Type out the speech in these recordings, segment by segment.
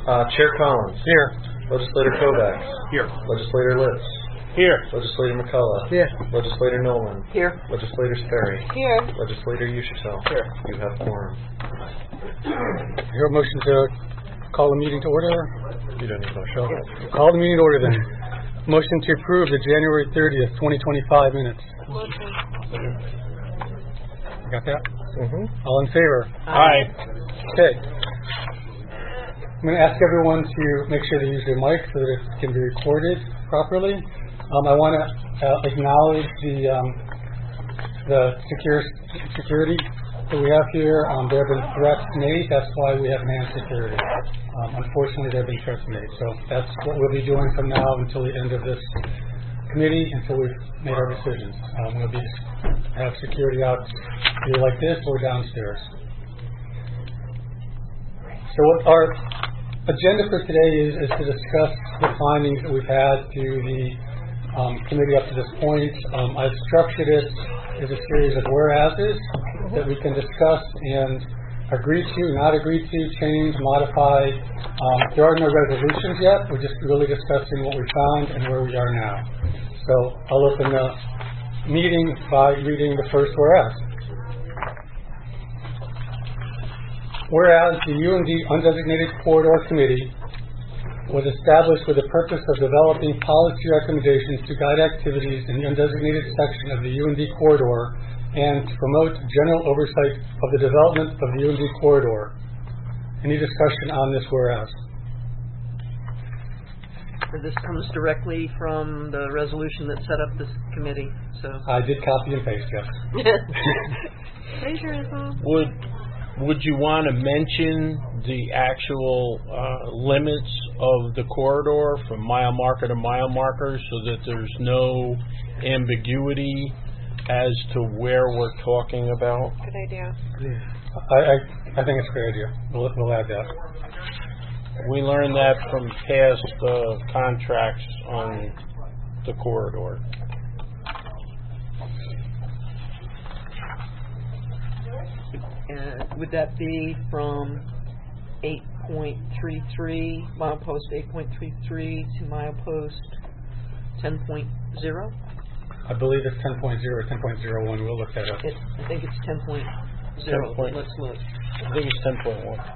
Chair Collins. Here. Legislator Kovacs. Here. Legislator Litz. Here. Legislator McCullough. Here. Legislator Nolan. Here. Legislator Sperry. Here. Legislator Ushitel. Here. You have quorum. Your motion to call the meeting to order? You don't need a motion. Okay. Call the meeting to order then. Motion to approve the January 30th, 2025 minutes. Got that? Mm-hmm. All in favor? Aye. Okay. I'm going to ask everyone to make sure they use their mic so that it can be recorded properly. I want to acknowledge the security that we have here. There have been threats made. That's why we have manned security. Unfortunately, there have been threats made. So that's what we'll be doing from now until the end of this committee, until we've made our decisions. We'll have security out either like this or downstairs. So what our agenda for today is to discuss the findings that we've had through the committee up to this point. I've structured it as a series of whereases that we can discuss and agree to, not agree to, change, modify. There are no resolutions yet. We're just really discussing what we found and where we are now. So I'll open the meeting by reading the first whereas. Whereas the UND Undesignated Corridor Committee was established with the purpose of developing policy recommendations to guide activities in the undesignated section of the UND corridor and to promote general oversight of the development of the UND corridor. Any discussion on this whereas? This comes directly from the resolution that set up this committee. So I did copy and paste, yes. Plagiarism. Would you want to mention the actual limits of the corridor from mile marker to mile marker so that there's no ambiguity as to where we're talking about? Good idea. I think it's a great idea. We'll add that. We learned that from past contracts on the corridor. Would that be from 8.33, milepost 8.33 to milepost 10.0? I believe it's 10.0 or 10.01. We'll look that up. I think it's 10.0. 10. Let's look. I think it's 10.1.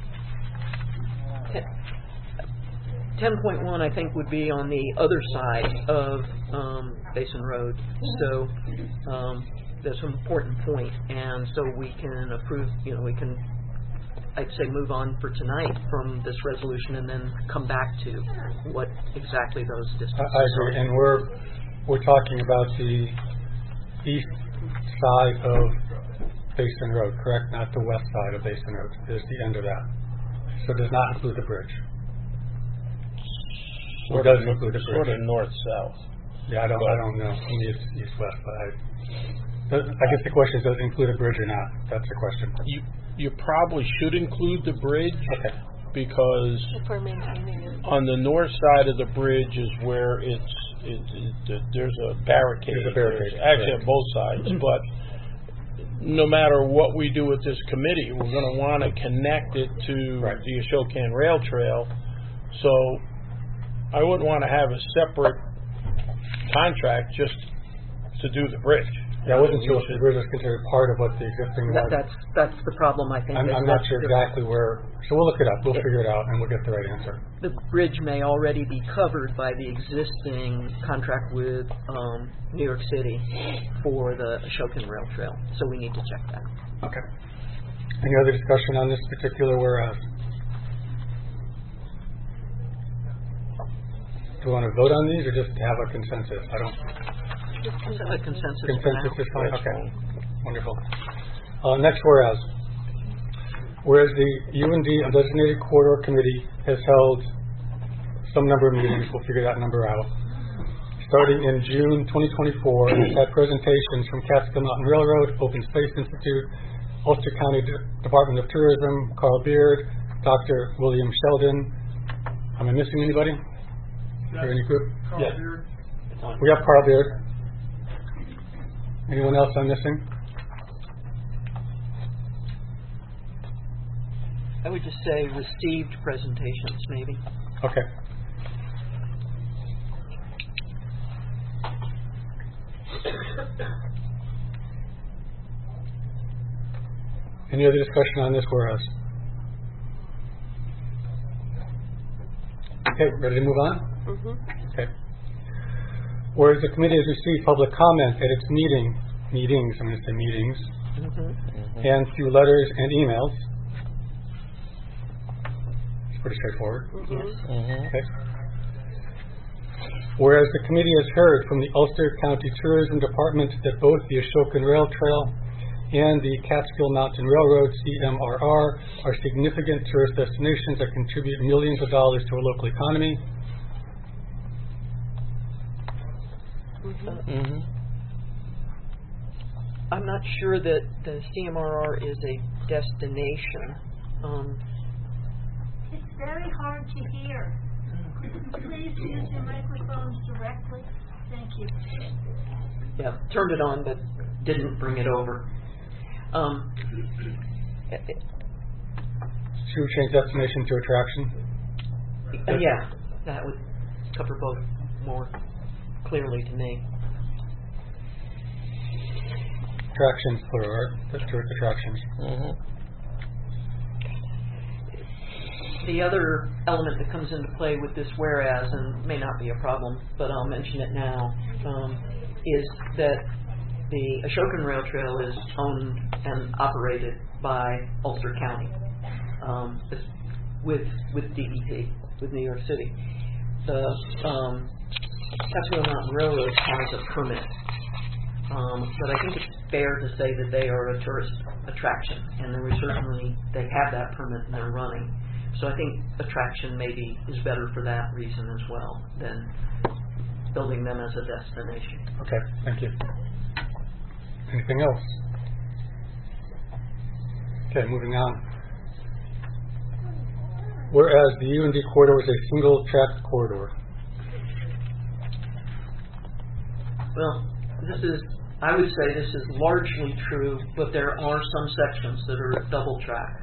10.1, I think, would be on the other side of Basin Road. So that's an important point, and so we can approve. We can, I'd say, move on for tonight from this resolution, and then come back to what exactly those distances I agree, and we're talking about the east side of Basin Road, correct? Not the west side of Basin Road. Is the end of that. So it does not include the bridge. Or does it include the bridge? Sort of north-south. Yeah, I don't know. To me, it's east-west, but I guess the question is, does it include a bridge or not? That's the question. You probably should include the bridge, okay, because on the north side of the bridge is where there's a barricade. There's a barricade. Actually, on both sides, but no matter what we do with this committee, we're going to want to connect it to the Ashokan Rail Trail. So I wouldn't want to have a separate contract just to do the bridge. Yeah, I wasn't sure if the bridge was considered part of what the existing was. That's the problem, I think. I'm not sure exactly where. So we'll look it up. We'll figure it out, and we'll get the right answer. The bridge may already be covered by the existing contract with New York City for the Ashokan Rail Trail. So we need to check that. Okay. Any other discussion on this particular whereas? Do we want to vote on these or just have a consensus? Just have a consensus. Consensus is fine. Okay. Wonderful. Next whereas. Whereas the UND Undesignated Corridor Committee has held some number of meetings, we'll figure that number out, starting in June 2024, and it's had presentations from Catskill Mountain Railroad, Open Space Institute, Ulster County Department of Tourism, Carl Beard, Dr. William Sheldon. Am I missing anybody? Or any group? Yes. We have Carl Beard. Anyone else I'm missing? I would just say received presentations, maybe. Okay. Any other discussion on this whereas? Okay, ready to move on? Okay. Whereas the committee has received public comment at its meetings, I'm going to say meetings, and through letters and emails. It's pretty straightforward. Okay. Whereas the committee has heard from the Ulster County Tourism Department that both the Ashokan Rail Trail and the Catskill Mountain Railroad, CMRR, are significant tourist destinations that contribute millions of dollars to our local economy. I'm not sure that the CMRR is a destination. It's very hard to hear. Could you please use your microphones directly? Thank you. Yeah, turned it on but didn't bring it over. Should we change destination to attraction? Yeah, that would cover both more clearly to me. Attractions, plural, right? Tourist attractions. The other element that comes into play with this whereas, and may not be a problem, but I'll mention it now, is that the Ashokan Rail Trail is owned and operated by Ulster County with DEP, with New York City. The Catskill Mountain Railroad has a permit, but I think it's fair to say that they are a tourist attraction, and they have that permit and they're running. So I think attraction maybe is better for that reason as well than building them as a destination. Okay, thank you. Anything else? Okay, moving on. Whereas the UND corridor is a single-track corridor. Well, I would say this is largely true, but there are some sections that are double track.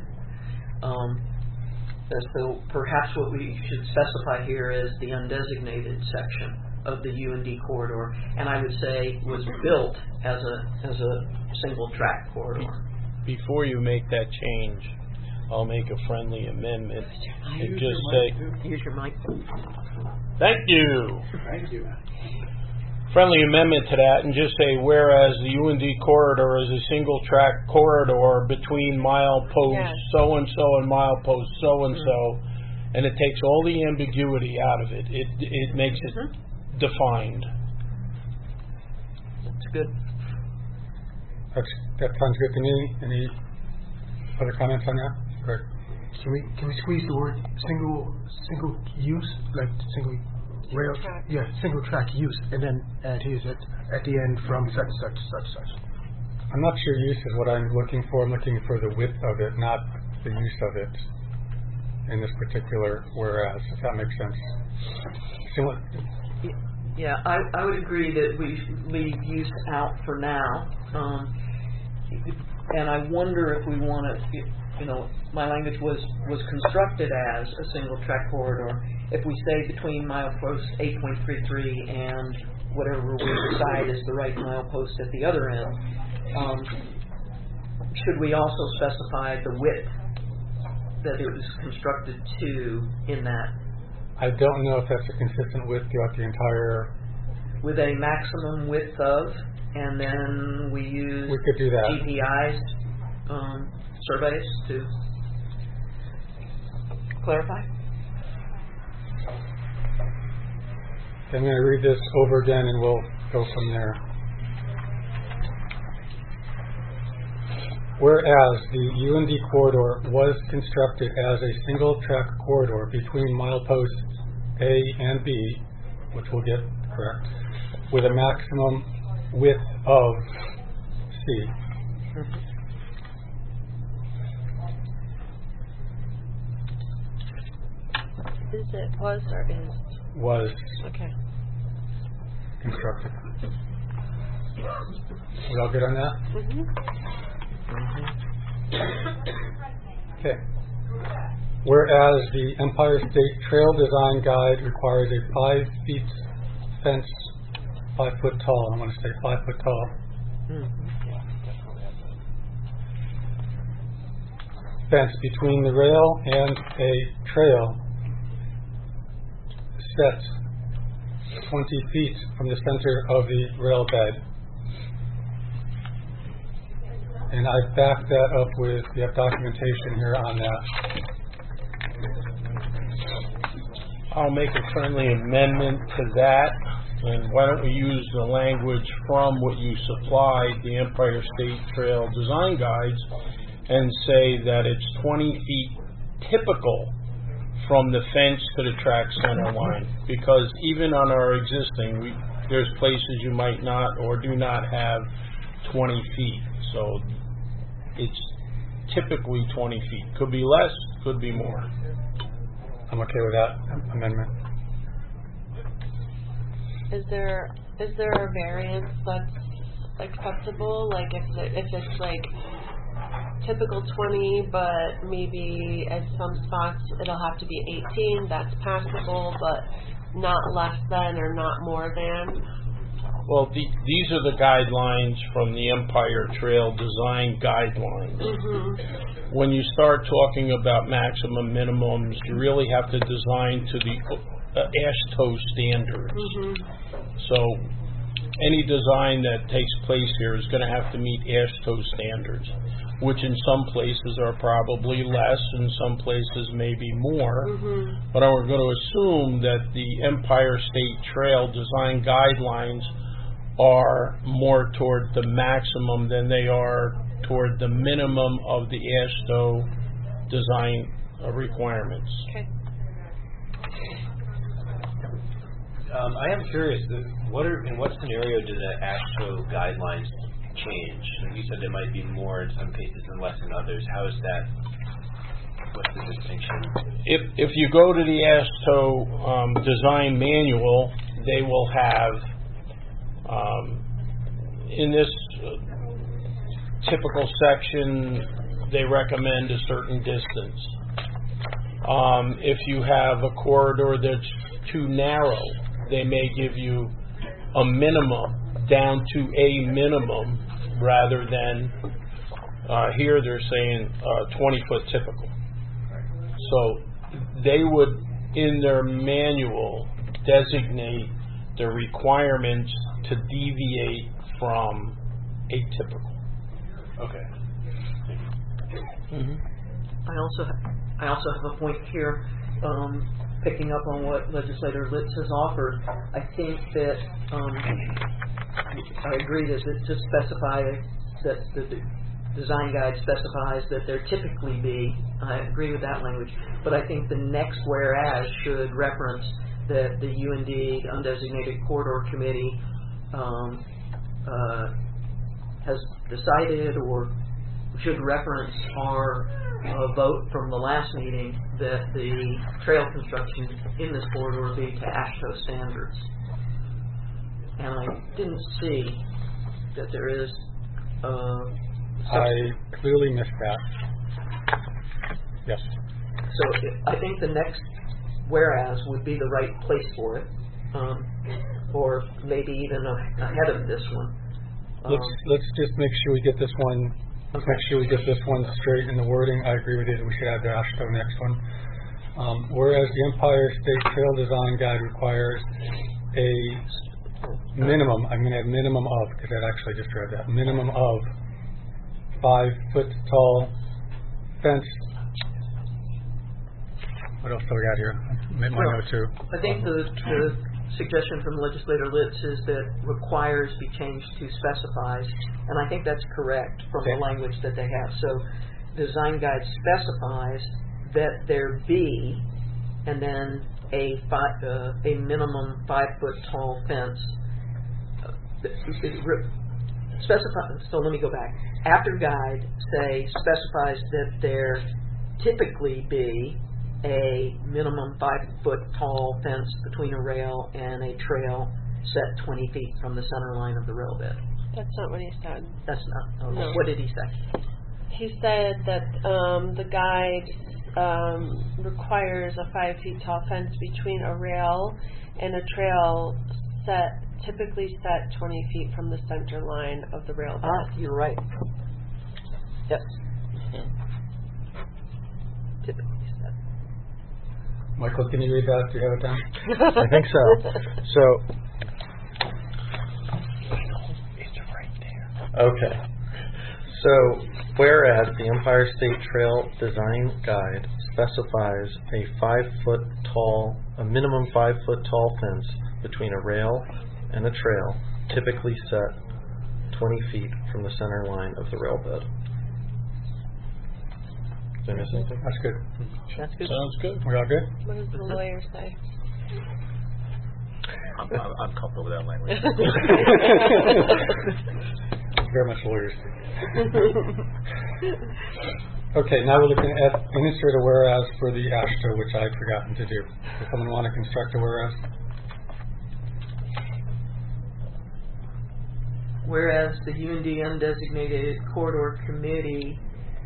So perhaps what we should specify here is the undesignated section of the UND corridor, and I would say was built as a single track corridor. Before you make that change, I'll make a friendly amendment and just say, Use your mic. thank you. Thank you. Friendly amendment to that and just say, whereas the UND corridor is a single track corridor between milepost so-and-so and milepost so-and-so, and it takes all the ambiguity out of it. It makes it defined. That's good. That sounds good to me. Any other comments on that? Greg? Can we squeeze the word single use, like single rail, single track use, and then add his at the end from such. I'm not sure use is what I'm looking for. I'm looking for the width of it, not the use of it in this particular whereas, if that makes sense. Yeah, I would agree that we leave use out for now. And I wonder if we want to, my language was constructed as a single track corridor. If we say between milepost 8.33 and whatever we decide is the right milepost at the other end, should we also specify the width that it was constructed to in that? I don't know if that's a consistent width throughout the entire... With a maximum width of, and then we use could do that. GPI's surveys to clarify. I'm going to read this over again and we'll go from there. Whereas the UND corridor was constructed as a single track corridor between mileposts A and B, which we'll get correct, with a maximum width of C. Is it was or is? Was Okay. constructed. We all good on that? Okay. Whereas the Empire State Trail Design Guide requires a 5 feet fence, 5 foot tall. I want to say 5 foot tall. Fence between the rail and a trail set 20 feet from the center of the rail bed. And I've backed that up with, we have documentation here on that. I'll make a friendly amendment to that, and why don't we use the language from what you supplied, the Empire State Trail Design Guides, and say that it's 20 feet typical from the fence to the track center line, because even on our existing, there's places you might not or do not have 20 feet. So it's typically 20 feet. Could be less, could be more. I'm okay with that amendment. Is there a variance that's acceptable? Like if it's like typical 20, but maybe at some spots it'll have to be 18. That's passable, but not less than or not more than. Well, these are the guidelines from the Empire Trail Design Guidelines. When you start talking about maximum minimums, you really have to design to the AASHTO standards. So any design that takes place here is going to have to meet AASHTO standards, which in some places are probably less, in some places maybe more. But we're going to assume that the Empire State Trail Design Guidelines are more toward the maximum than they are toward the minimum of the AASHTO design requirements. Okay. I am curious, in what scenario do the AASHTO guidelines change? You said there might be more in some cases and less in others. How is that? What's the distinction? If you go to the AASHTO design manual, they will have in this typical section, they recommend a certain distance. If you have a corridor that's too narrow, they may give you a minimum down to a minimum rather than here they're saying 20-foot typical. So they would, in their manual, designate the requirements to deviate from atypical. Okay. I also have a point here, picking up on what Legislator Litz has offered. I think that I agree that it to specify that the design guide specifies that there typically be. I agree with that language, but I think the next whereas should reference that the UND Undesignated Corridor Committee has decided, or should reference our vote from the last meeting that the trail construction in this corridor be to AASHTO standards. And I didn't see that there is I clearly missed that. Yes. So I think the next whereas would be the right place for it, or maybe even ahead of this one. Let's just make sure we get this one. Let's make sure we get this one straight in the wording. I agree with you. We should add the AASHTO next one. Whereas the Empire State Trail Design Guide requires a minimum. I'm going to add minimum of, because I actually just read that. Minimum of 5 foot tall fence. What else do we got here? My note too. I think the suggestion from Legislator Litz is that requires be changed to specifies, and I think that's correct from the language that they have. So design guide specifies that there be, and then a minimum 5 foot tall fence. So let me go back. After guide, say, specifies that there typically be a minimum 5 foot tall fence between a rail and a trail set 20 feet from the center line of the rail bed. That's not what he said. That's not. No. What did he say? He said that the guide requires a 5 feet tall fence between a rail and a trail typically set 20 feet from the center line of the rail bed. You're right. Yep. Typically set. Michael, can you read that? Do you have it down? I think so. So, okay. So, whereas the Empire State Trail Design Guide specifies a minimum 5 foot tall fence between a rail and a trail, typically set 20 feet from the center line of the rail bed. Did I miss anything? That's good. That's good. Sounds good. We all good? What does the lawyer say? I'm comfortable with that language. Very much lawyers. Okay, now we're looking at insert a whereas for the AASHTO, which I've forgotten to do. Does someone want to construct a whereas? Whereas the UND Undesignated Corridor Committee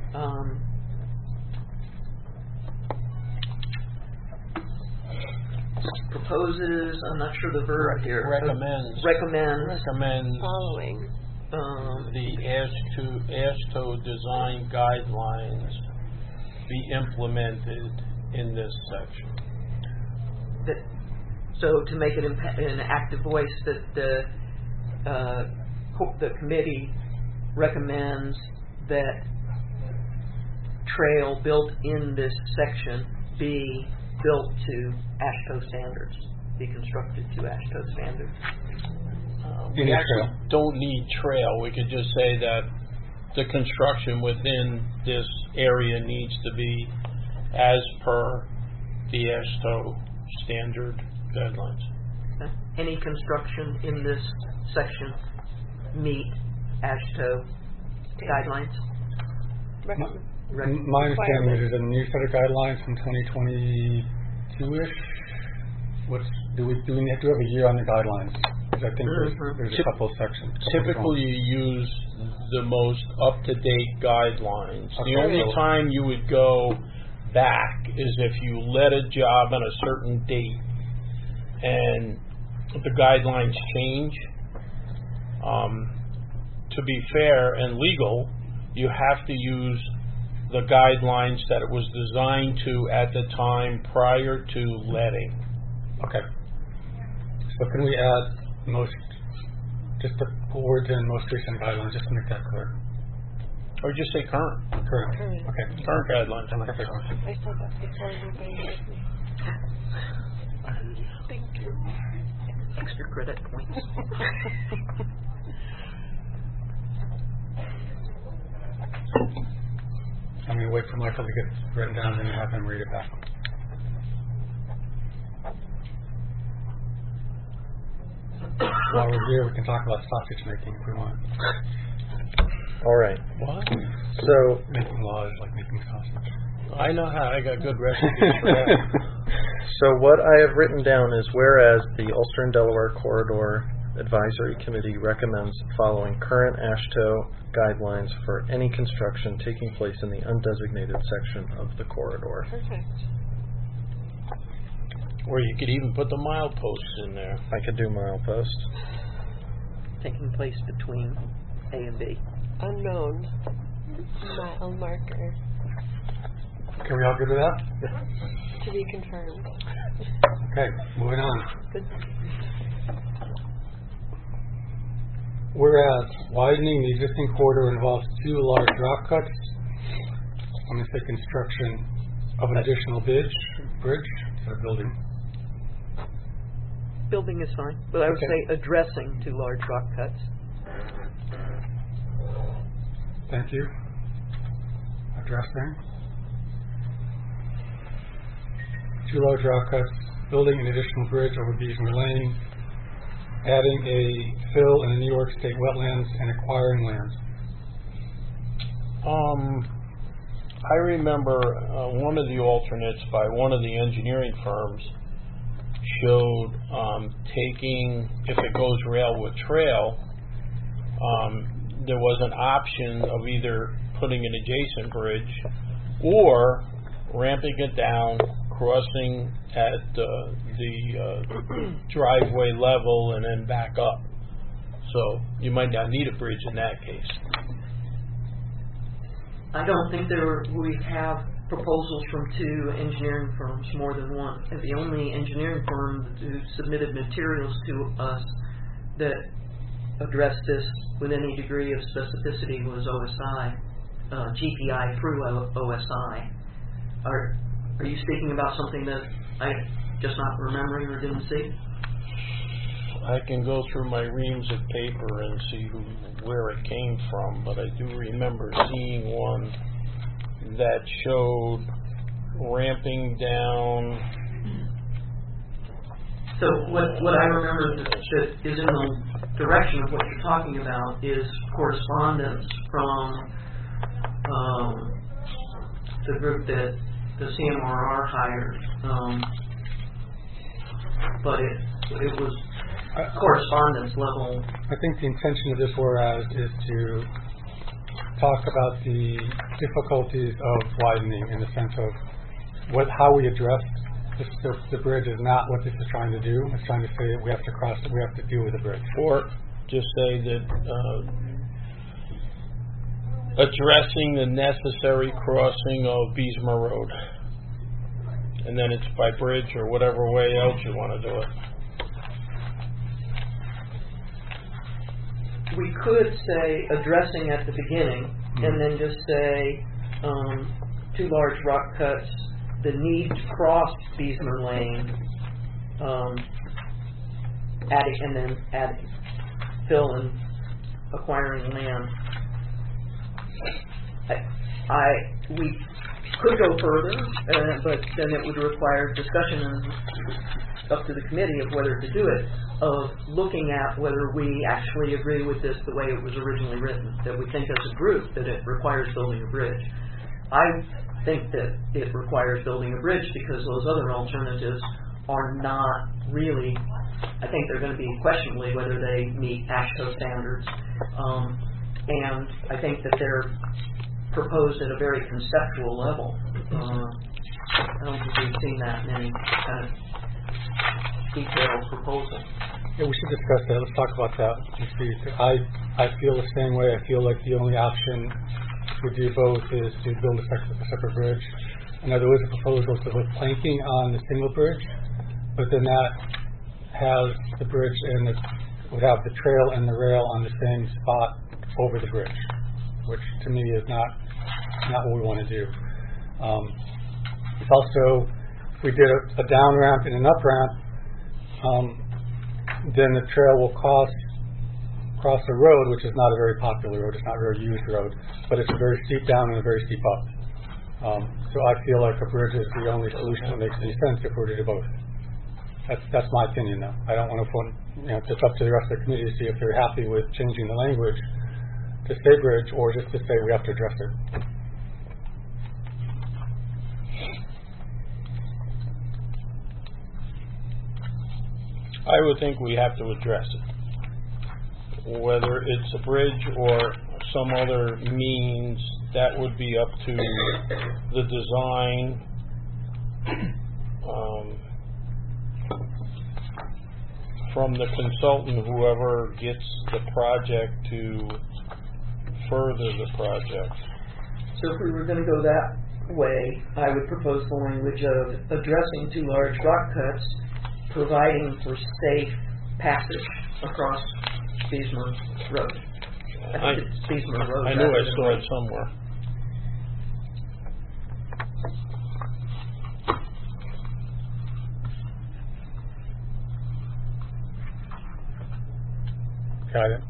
proposes, I'm not sure the verb here. Recommends Following. the AASHTO design guidelines be implemented in this section. So to make it an active voice, that the committee recommends that trail built in this section be built to AASHTO standards, be constructed to AASHTO standards. We actually don't need trail. We could just say that the construction within this area needs to be as per the AASHTO standard guidelines. Okay. Any construction in this section meet AASHTO guidelines? My understanding is there's a new set of guidelines from 2022-ish. Do we have to have a year on the guidelines? Because I think there's a couple of sections. Typically, you use the most up-to-date guidelines. Okay. The only time you would go back is if you let a job on a certain date and the guidelines change. To be fair and legal, you have to use the guidelines that it was designed to at the time prior to letting. Okay. So can we add just the words in most recent guidelines, just to make that clear? Or just say current. Current. Okay. Current guidelines. Perfect. I said that before you made me. Thank you. Extra credit points. I'm going to wait for Michael to get written down and have him read it back. While we're here, we can talk about sausage making if we want. All right. What? So, Making laws like making sausage. I know how. I got good recipes for that. So what I have written down is whereas the Ulster and Delaware Corridor Advisory Committee recommends following current AASHTO guidelines for any construction taking place in the undesignated section of the corridor. Perfect. Or you could even put the mileposts in there. I could do milepost. Taking place between A and B. Unknown. Mile marker. Okay, we all good with that? To be confirmed. Okay, moving on. Good. Whereas widening the existing corridor involves 2 large rock cuts, I'm going to say construction of an additional bridge instead of building. Building is fine, but I would say addressing 2 large rock cuts. Thank you. Addressing 2 large rock cuts, building an additional bridge over Beesmer Lane, adding a fill in the New York State wetlands, and acquiring lands. I remember one of the alternates by one of the engineering firms showed taking, if it goes rail with trail, there was an option of either putting an adjacent bridge or ramping it down, crossing at the driveway level, and then back up. So you might not need a bridge in that case. I don't think we have proposals from 2 engineering firms, more than one. And the only engineering firm who submitted materials to us that addressed this with any degree of specificity was OSI, GPI through OSI. Are you speaking about something that I just not remembering or didn't see? I can go through my reams of paper and see where it came from, but I do remember seeing one that showed ramping down. So what I remember that is in the direction of what you're talking about is correspondence from the group that the CMRR hired, but it was correspondence level. I think the intention of this whereas is to talk about the difficulties of widening in the sense of how we address the bridge is not what this is trying to do. It's trying to say that we have to cross it, we have to deal with the bridge. Or just say that addressing the necessary crossing of Beesmer Road. And then it's by bridge or whatever way else you want to do it. We could say addressing at the beginning, and then just say 2 large rock cuts, the need to cross Beesmer Lane, adding, fill and acquiring land. We could go further, but then it would require discussion and up to the committee of whether to do it, of looking at whether we actually agree with this the way it was originally written, that we think as a group that it requires building a bridge. I think that it requires building a bridge because those other alternatives are not really, I think they're going to be questionably whether they meet AASHTO standards, and I think that they're proposed at a very conceptual level. I don't think we've seen that in any kind of detailed proposal. Yeah, we should discuss that. Let's talk about that. I feel the same way. I feel like the only option to do both is to build a separate bridge. I know there was a proposal to put planking on the single bridge, but then that has the bridge and would have the trail and the rail on the same spot over the bridge, which to me is not what we want to do. It's also, if we did a down ramp and an up ramp, then the trail will cross a road, which is not a very popular road. It's not a very used road, but it's a very steep down and a very steep up. So I feel like a bridge is the only solution that makes any sense if we're to do both. That's my opinion, though. I don't want to put, it's up to the rest of the committee to see if they're happy with changing the language to say bridge or just to say we have to address it. I would think we have to address it. Whether it's a bridge or some other means, that would be up to the design. From the consultant, whoever gets the project to further the project. So if we were going to go that way, I would propose the language of addressing 2 large rock cuts, providing for safe passage across Beesmer Road. I think it's Beesmer Road. I knew I saw it somewhere. Got it.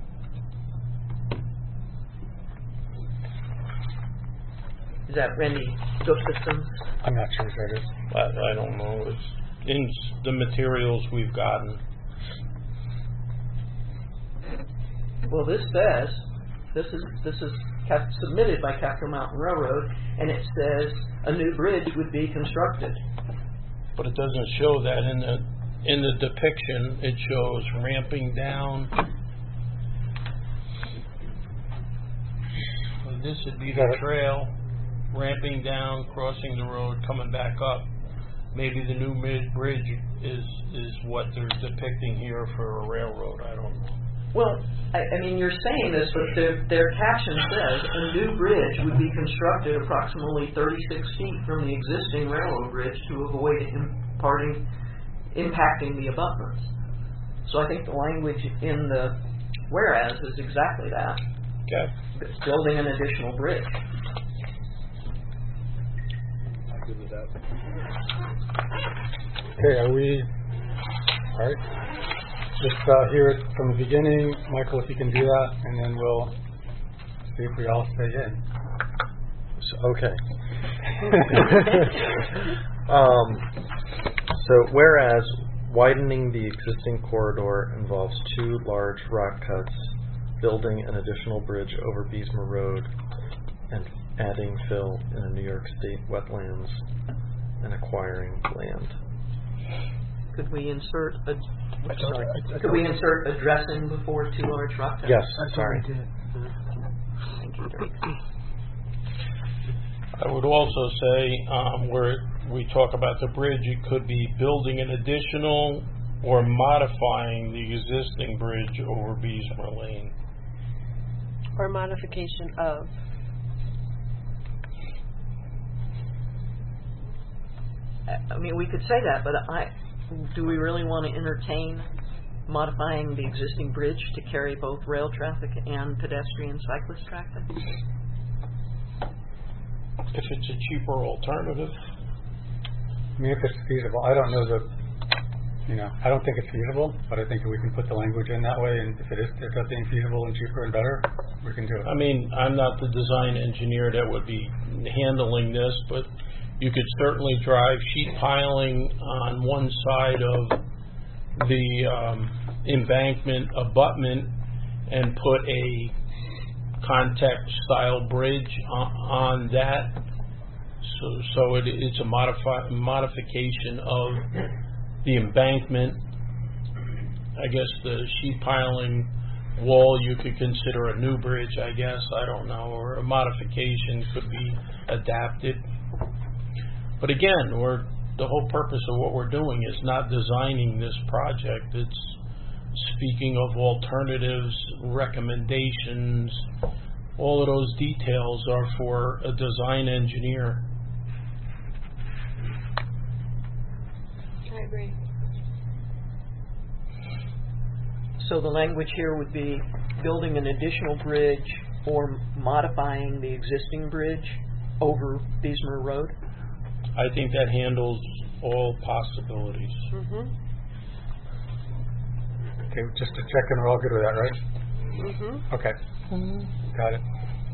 Is that Randy Josephson? I'm not sure if that is. I don't know. It's in the materials we've gotten. Well, this says this is submitted by Casco Mountain Railroad, and it says a new bridge would be constructed. But it doesn't show that in the depiction. It shows ramping down. Well, this would be the trail ramping down, crossing the road, coming back up. Maybe the new bridge is what they're depicting here for a railroad. I don't know. Well, I mean, you're saying this, but their caption says a new bridge would be constructed approximately 36 feet from the existing railroad bridge to avoid impacting the abutments. So I think the language in the whereas is exactly that. Okay. It's building an additional bridge. I'm good with that. Okay, are we, all right? Just hear it from the beginning. Michael, if you can do that, and then we'll see if we all stay in. Okay. So whereas widening the existing corridor involves 2 large rock cuts, building an additional bridge over Beesmer Road, and adding fill in a New York State wetlands and acquiring land. Could we insert addressing before 2 large rock cuts? Yes, That's sorry. what I did. Thank you, Derek. I would also say where we talk about the bridge, it could be building an additional or modifying the existing bridge over Beesmer Lane. Or modification of. I mean, we could say that, but do we really want to entertain modifying the existing bridge to carry both rail traffic and pedestrian cyclist traffic? If it's a cheaper alternative. I mean, if it's feasible, I don't know I don't think it's feasible, but I think if we can put the language in that way, and if it does seem feasible and cheaper and better, we can do it. I mean, I'm not the design engineer that would be handling this, but you could certainly drive sheet piling on one side of the embankment abutment and put a contact style bridge on that. So it's a modification of the embankment. I guess the sheet piling wall you could consider a new bridge, I guess, I don't know, or a modification could be adapted. But again, the whole purpose of what we're doing is not designing this project. It's speaking of alternatives, recommendations. All of those details are for a design engineer. I agree. So the language here would be building an additional bridge or modifying the existing bridge over Beesmer Road? I think that handles all possibilities. Mhm. Okay, just to check in, we're all good with that, right? Mhm. Okay. Got it.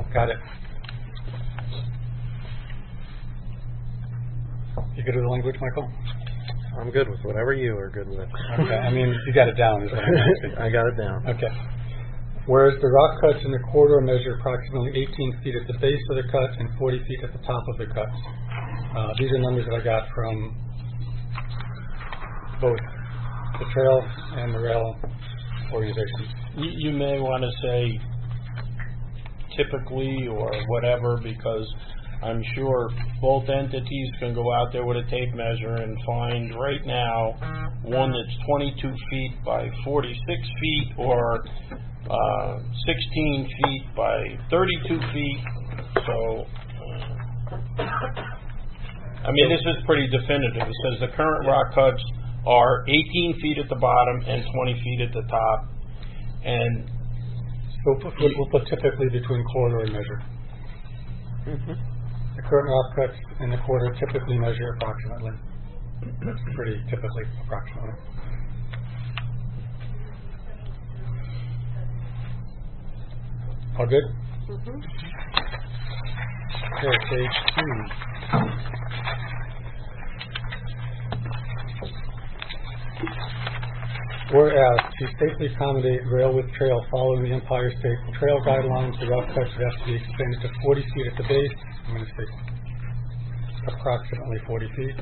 You good with the language, Michael? I'm good with whatever you are good with. Okay, I mean, you got it down. Is what I'm asking. I got it down. Okay. Whereas the rock cuts in the corridor measure approximately 18 feet at the base of the cut and 40 feet at the top of the cuts. These are numbers that I got from both the trail and the rail organizations. You may want to say typically or whatever, because I'm sure both entities can go out there with a tape measure and find right now one that's 22 feet by 46 feet or 16 feet by 32 feet. So, I mean, this is pretty definitive. It says the current rock cuts are 18 feet at the bottom and 20 feet at the top. And we'll put typically between corridor and measure. Mm-hmm. The current rock cuts in the corridor typically measure approximately. That's pretty typically approximately. All good? Mhm. Okay, page 2. Whereas to safely accommodate rail with trail following the Empire State Trail guidelines, the rock cuts would have to be expanded to 40 feet at the base. I'm going to say approximately 40 feet.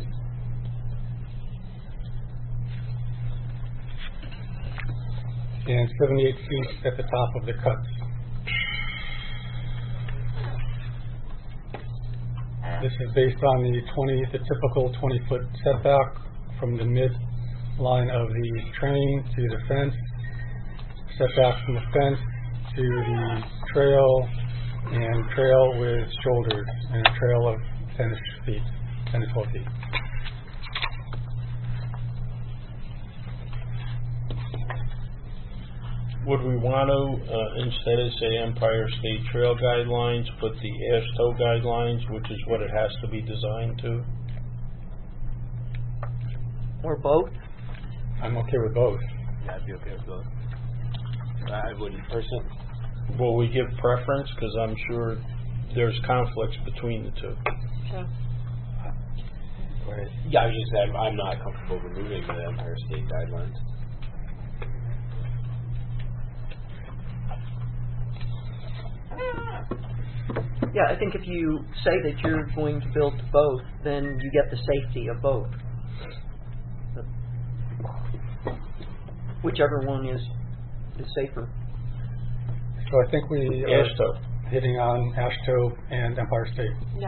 And 78 feet at the top of the cuts. This is based on the typical 20-foot setback from the mid-line of the train to the fence, setback from the fence to the trail, and trail with shoulders, and a trail of 10 to 12 feet. Would we want to, instead of say Empire State Trail guidelines, put the AASHTO guidelines, which is what it has to be designed to? Or both? I'm okay with both. Yeah, I'd be okay with both. I wouldn't personally. Will we give preference? Because I'm sure there's conflicts between the two. Sure. Yeah, I was just saying I'm not comfortable removing the Empire State guidelines. Yeah, I think if you say that you're going to build both, then you get the safety of both. Whichever one is safer. So I think we are hitting on AASHTO and Empire State. Yeah.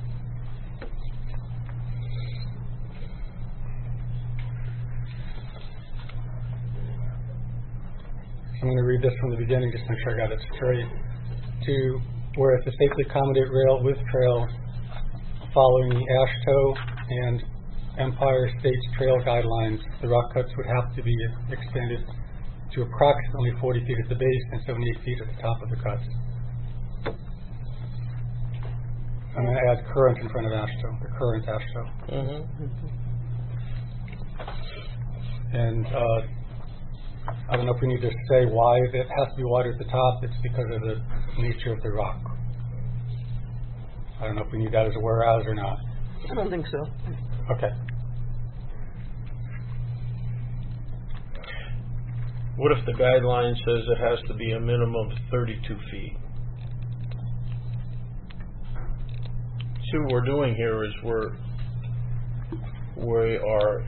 I'm going to read this from the beginning just to make sure I got it straight. To whereas to safely accommodate rail with trail following the AASHTO and Empire State Trail guidelines, the rock cuts would have to be extended to approximately 40 feet at the base and 78 feet at the top of the cuts. I'm going to add current in front of AASHTO, the current AASHTO. And I don't know if we need to say why it has to be wider at the top. It's because of the nature of the rock. I don't know if we need that as a whereas or not. I don't think so. Okay. What if the guideline says it has to be a minimum of 32 feet? See, what we're doing here is we are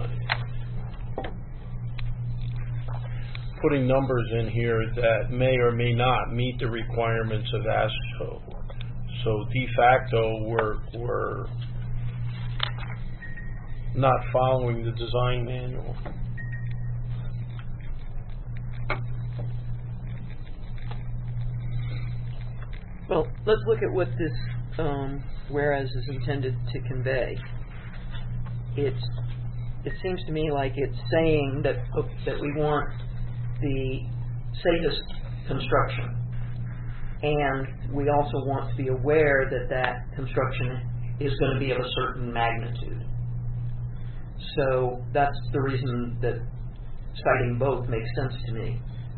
putting numbers in here that may or may not meet the requirements of AASHTO. So de facto, we're not following the design manual. Well, let's look at what this whereas is intended to convey. It seems to me like it's saying that we want the safest construction, and we also want to be aware that that construction is going to be of a certain magnitude. So that's the reason that citing both makes sense to me.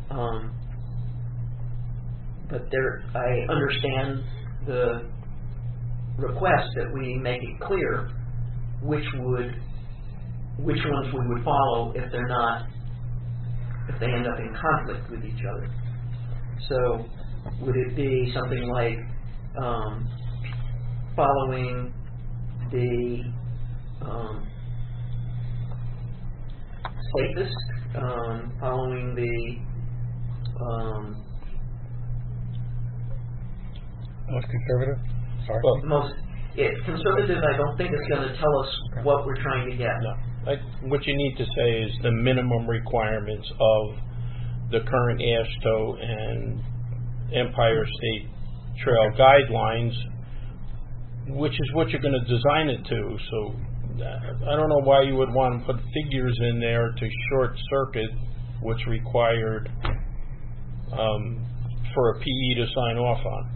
But I understand the request that we make it clear which ones we would follow if they end up in conflict with each other. So would it be something like following the safest, following the most conservative? Sorry. Conservative, I don't think it's going to tell us what we're trying to get. No. What you need to say is the minimum requirements of the current AASHTO and Empire State Trail guidelines, which is what you're going to design it to. So I don't know why you would want to put figures in there to short circuit what's required for a PE to sign off on.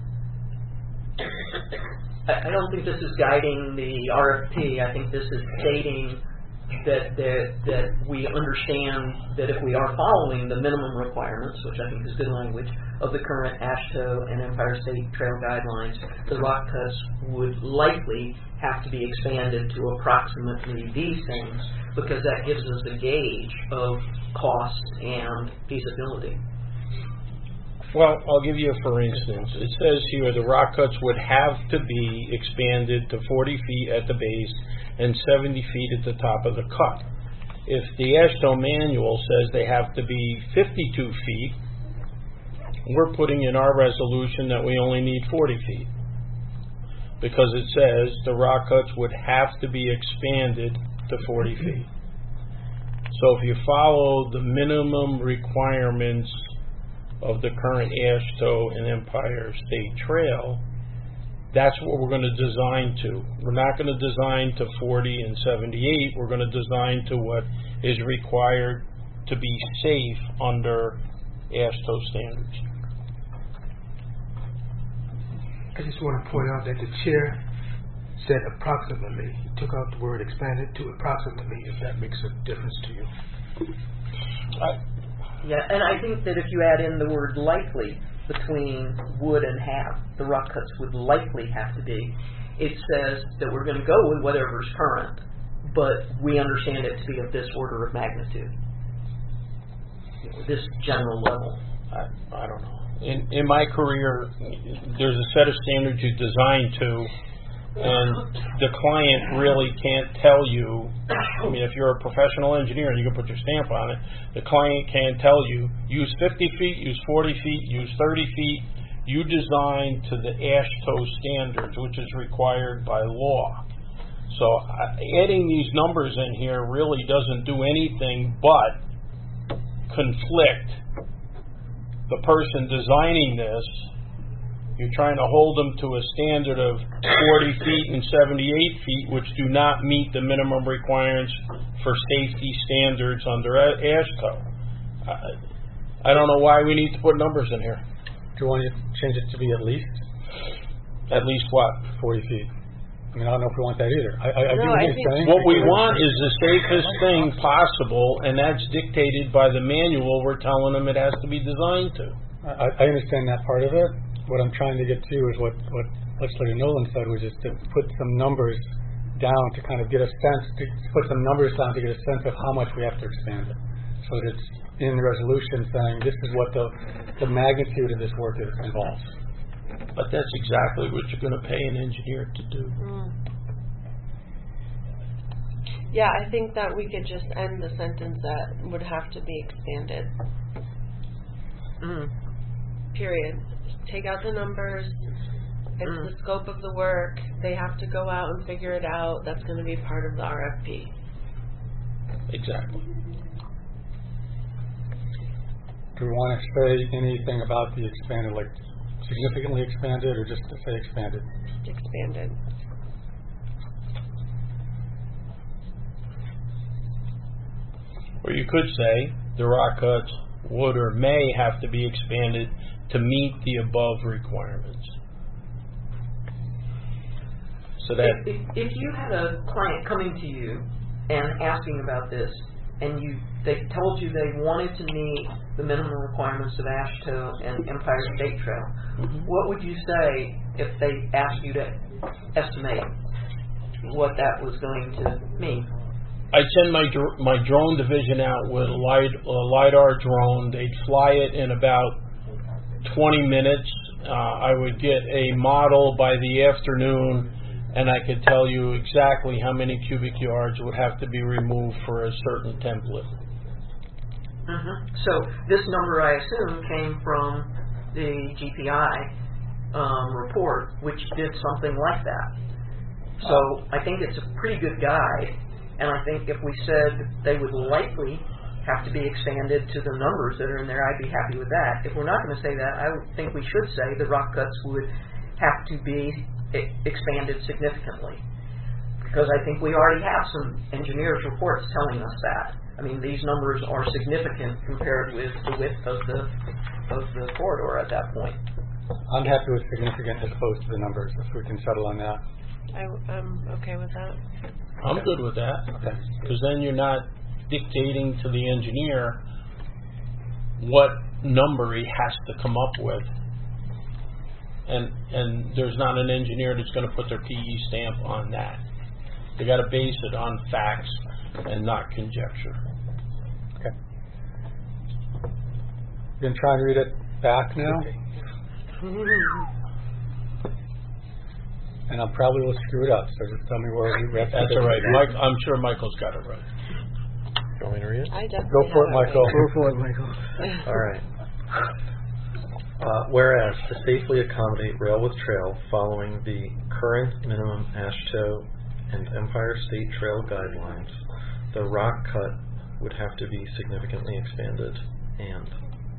I don't think this is guiding the RFP. I think this is stating that we understand that if we are following the minimum requirements, which I think is good language, of the current AASHTO and Empire State Trail guidelines, the rock cuts would likely have to be expanded to approximately these things, because that gives us a gauge of cost and feasibility. Well, I'll give you a for instance. It says here the rock cuts would have to be expanded to 40 feet at the base and 70 feet at the top of the cut. If the AASHTO manual says they have to be 52 feet, we're putting in our resolution that we only need 40 feet. because it says the rock cuts would have to be expanded to 40 feet. So if you follow the minimum requirements of the current AASHTO and Empire State Trail, that's what we're going to design to. We're not going to design to 40 and 78. We're going to design to what is required to be safe under AASHTO standards. I just want to point out that the chair said approximately. He took out the word expanded to approximately, if that makes a difference to you. Yeah, and I think that if you add in the word likely between would and have, the rock cuts would likely have to be. It says that we're going to go with whatever's current, but we understand it to be of this order of magnitude, this general level. I don't know. In my career, there's a set of standards you design to, and the client really can't tell you. I mean, if you're a professional engineer and you can put your stamp on it, the client can't tell you, use 50 feet, use 40 feet, use 30 feet. You design to the AASHTO standards, which is required by law. So adding these numbers in here really doesn't do anything but conflict the person designing this. You're trying to hold them to a standard of 40 feet and 78 feet, which do not meet the minimum requirements for safety standards under AASHTO. I don't know why we need to put numbers in here. Do you want to change it to be at least? At least what? 40 feet. I mean, I don't know if we want that either. I do what you're saying. What we want is the safest thing possible, and that's dictated by the manual we're telling them it has to be designed to. I understand that part of it. What I'm trying to get to is what Legislator Nolan said, was just to put some numbers down to kind of get a sense, to put some numbers down to get a sense of how much we have to expand it. So that it's in the resolution saying this is what the magnitude of this work involves. But that's exactly what you're going to pay an engineer to do. Yeah, I think that we could just end the sentence that would have to be expanded. Period. Take out the numbers. It's the scope of the work. They have to go out and figure it out. That's going to be part of the RFP. Exactly. Do we want to say anything about the expanded, like significantly expanded, or just to say expanded? Just expanded. Or you could say the rock cuts would or may have to be expanded to meet the above requirements. So that if you had a client coming to you and asking about this, and they told you they wanted to meet the minimum requirements of AASHTO and Empire State Trail, what would you say if they asked you to estimate what that was going to mean? I'd send my drone division out with a LiDAR drone. They'd fly it in about 20 minutes. I would get a model by the afternoon, and I could tell you exactly how many cubic yards would have to be removed for a certain template. So this number, I assume, came from the GPI report, which did something like that. So I think it's a pretty good guide, and I think if we said they would likely have to be expanded to the numbers that are in there, I'd be happy with that. If we're not going to say that, I would think we should say the rock cuts would have to be expanded significantly, because I think we already have some engineers' reports telling us that. I mean, these numbers are significant compared with the width of the corridor at that point. I'm happy with significant as opposed to the numbers, if we can settle on that. I'm okay with that. I'm good with that, because then you're not dictating to the engineer what number he has to come up with. And there's not an engineer that's going to put their PE stamp on that. They got to base it on facts and not conjecture. Okay. You can try and read it back now. And I probably will screw it up, so just tell me where we have to. That's all right. Mike, I'm sure Michael's got it right. You want me to read it? I definitely Go for it, Michael. Go for it, Michael. All right. Whereas to safely accommodate rail with trail following the current minimum AASHTO and Empire State Trail guidelines, the rock cut would have to be significantly expanded and.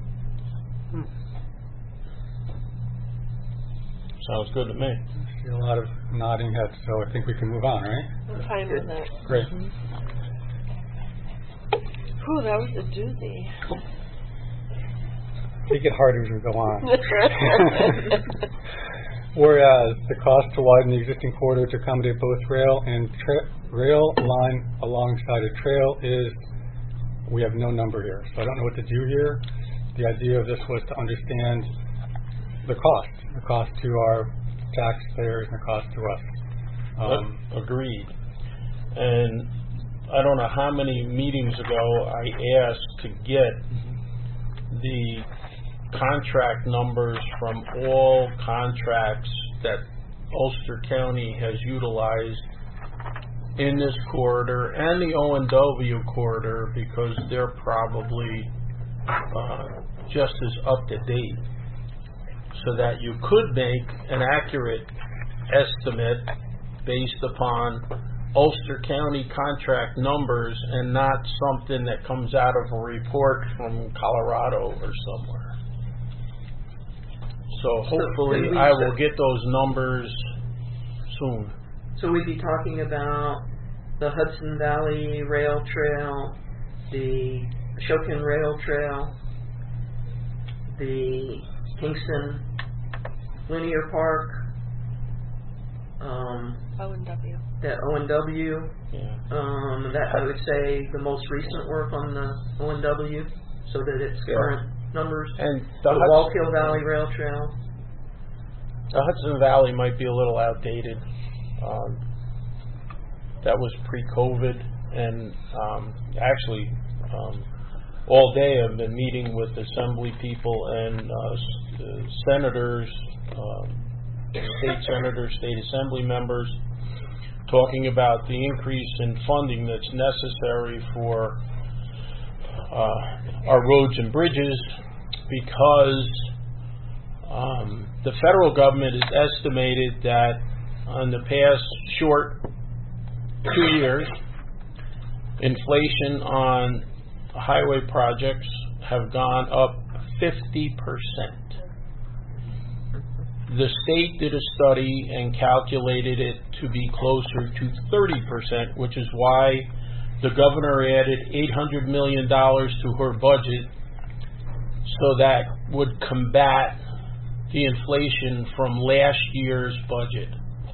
Sounds good to me. I see a lot of nodding heads, so I think we can move on, right? I'm fine with that. Great. Whew, that was a doozy. Make it harder as we go on. Whereas the cost to widen the existing corridor to accommodate both rail and rail line alongside a trail is, we have no number here, so I don't know what to do here. The idea of this was to understand the cost to our taxpayers and the cost to us. Agreed. And I don't know how many meetings ago I asked to get the contract numbers from all contracts that Ulster County has utilized in this corridor and the O&W corridor, because they're probably just as up to date, so that you could make an accurate estimate based upon Ulster County contract numbers and not something that comes out of a report from Colorado or somewhere. So hopefully I will get those numbers soon. So we'd be talking about the Hudson Valley Rail Trail, the Ashokan Rail Trail, the Kingston Linear Park, O&W. That O&W, that I would say the most recent work on the O&W, so that it's current numbers. And the Wallkill Valley Rail Trail. The Hudson Valley might be a little outdated. That was pre-COVID, and actually all day I've been meeting with assembly people and senators, state senators, state assembly members, talking about the increase in funding that's necessary for our roads and bridges, because the federal government has estimated that in the past short 2 years, inflation on highway projects have gone up 50%. The state did a study and calculated it to be closer to 30%, which is why the governor added $800 million to her budget, so that would combat the inflation from last year's budget.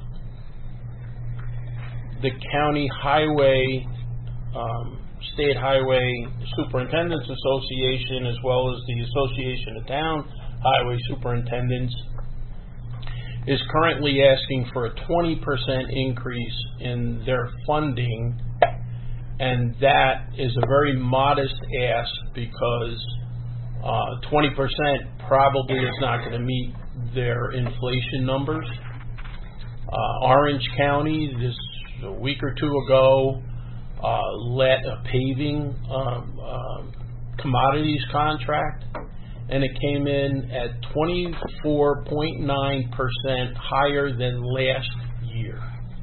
The County Highway, State Highway Superintendents Association, as well as the Association of Town Highway Superintendents, is currently asking for a 20% increase in their funding, and that is a very modest ask, because 20% probably is not going to meet their inflation numbers. Orange County, this a week or two ago, let a paving commodities contract, and it came in at 24.9% higher than last year.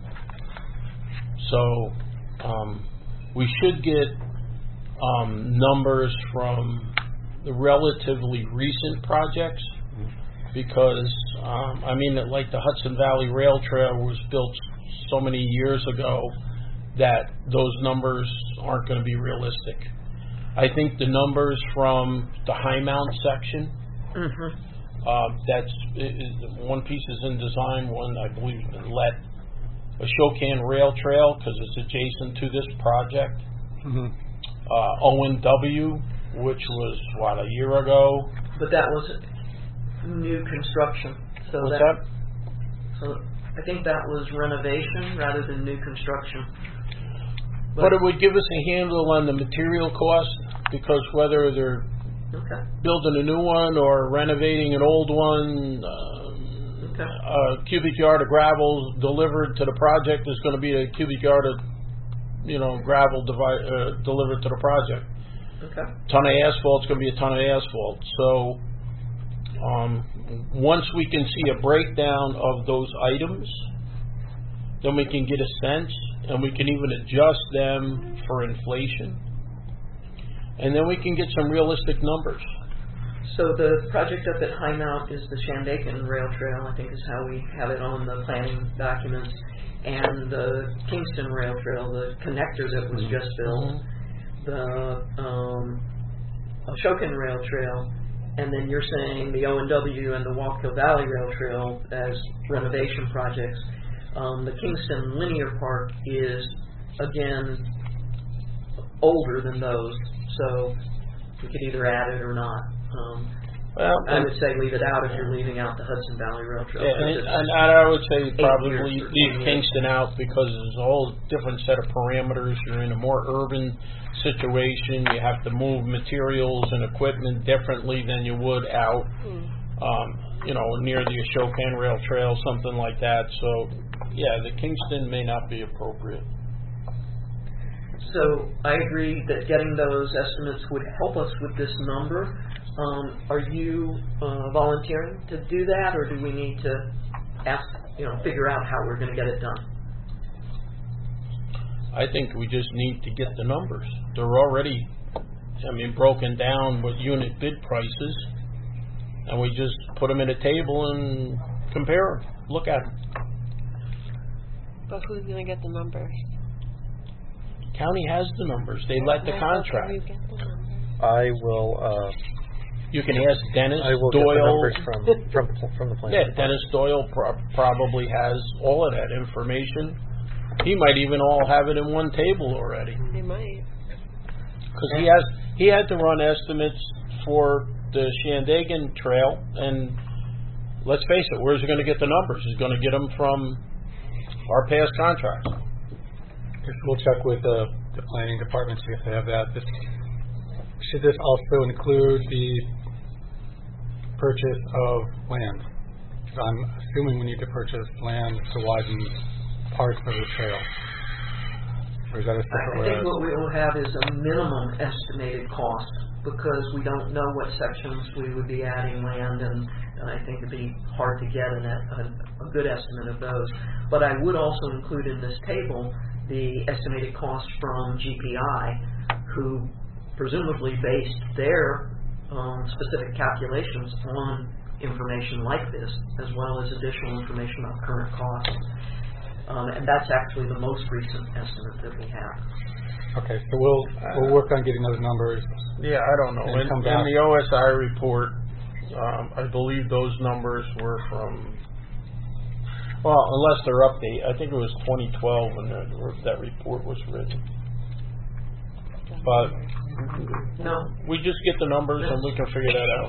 So we should get numbers from the relatively recent projects, because like the Hudson Valley Rail Trail was built so many years ago that those numbers aren't going to be realistic. I think the numbers from the High Mount section, that's one piece is in design, one I believe has been let. Ashokan Rail Trail, because it's adjacent to this project. O&W, which was a year ago. But that was new construction. So What's that? So I think that was renovation rather than new construction. But it would give us a handle on the material cost, because whether they're building a new one or renovating an old one, a cubic yard of gravel delivered to the project is going to be a cubic yard of gravel delivered to the project. Ton of asphalt is going to be a ton of asphalt. So Once we can see a breakdown of those items, then we can get a sense, and we can even adjust them for inflation. And then we can get some realistic numbers. So the project up at High Mount is the Shandaken Rail Trail, I think is how we have it on the planning documents. And the Kingston Rail Trail, the connector that was just built, the Ashokan Rail Trail, and then you're saying the O&W and the Wallkill Valley Rail Trail as renovation projects. The Kingston Linear Park is, again, older than those, so we could either add it or not. I would say leave it out if you're leaving out the Hudson Valley Rail Trail. Yeah, and I would say probably leave Kingston out because there's a whole different set of parameters. You're in a more urban situation. You have to move materials and equipment differently than you would out, near the Ashokan Rail Trail, something like that. So, yeah, the Kingston may not be appropriate. So I agree that getting those estimates would help us with this number. Are you volunteering to do that, or do we need to figure out how we're going to get it done? I think we just need to get the numbers. They're already, broken down with unit bid prices, and we just put them in a table and compare them, look at them. But who's going to get the numbers? County has the numbers. They let the contract. I will. You can ask Dennis I will Doyle. get the numbers from the plan. Yeah, Dennis Doyle probably has all of that information. He might even all have it in one table already. He might. Because he had to run estimates for the Shandaken Trail, and let's face it, where's he going to get the numbers? He's going to get them from our past contracts. We'll check with the planning department, see if they have that. Should this also include the purchase of land? I'm assuming we need to purchase land to widen parts of the trail. Or is that a separate I think what we will have is a minimum estimated cost, because we don't know what sections we would be adding land, and I think it'd be hard to get a good estimate of those. But I would also include in this table the estimated cost from GPI, who presumably based their specific calculations on information like this, as well as additional information about current costs. And that's actually the most recent estimate that we have. Okay, so we'll work on getting those numbers. Yeah, I don't know. In the OSI report, I believe those numbers were from, well, unless they're updated, I think it was 2012 when that report was written. But no, we just get the numbers and we can figure that out.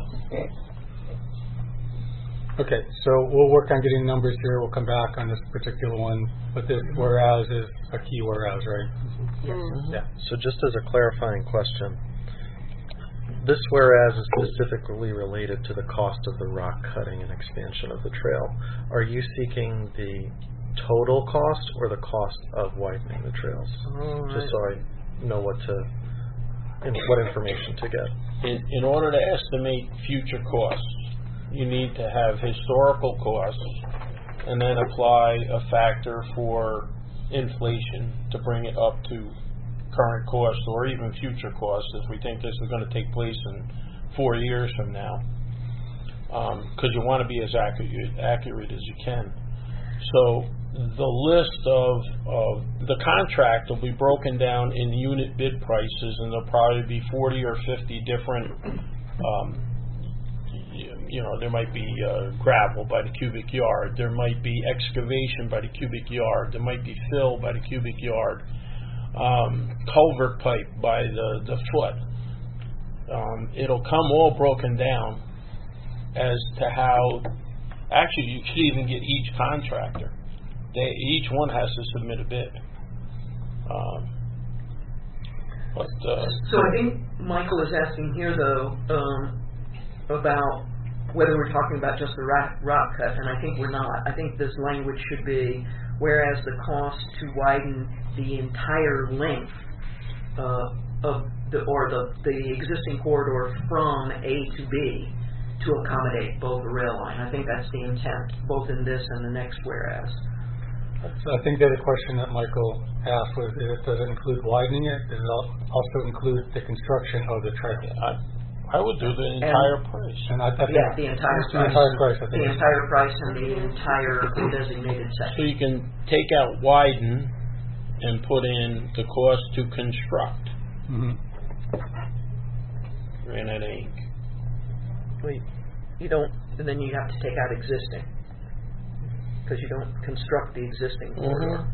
Okay, so we'll work on getting numbers here. We'll come back on this particular one, but this whereas is a key whereas, right? Yes. Yeah. So just as a clarifying question, this whereas is specifically related to the cost of the rock cutting and expansion of the trail. Are you seeking the total cost or the cost of widening the trails? Just so I know what information to get. In order to estimate future costs, you need to have historical costs and then apply a factor for inflation to bring it up to current costs or even future costs, if we think this is going to take place in 4 years from now, because you want to be as accurate as you can. So the list of the contract will be broken down in unit bid prices, and there'll probably be 40 or 50 different there might be gravel by the cubic yard, there might be excavation by the cubic yard, there might be fill by the cubic yard, culvert pipe by the foot. It'll come all broken down as to how, actually you should even get each contractor. Each one has to submit a bid. So I think Michael is asking here, though, about whether we're talking about just the rock cut, and I think we're not. I think this language should be, whereas the cost to widen the entire length of the existing corridor from A to B to accommodate both a rail line. I think that's the intent, both in this and the next whereas. So I think the other question that Michael asked was, does it include widening it? Does it also include the construction of the track? I would do the entire price. And I think the entire price. The entire price, I think. The entire price and the entire designated So section. you can take out widen and put in the cost to construct. Granite Inc. Wait, you don't, and then you have to take out existing, because you don't construct the existing corridor.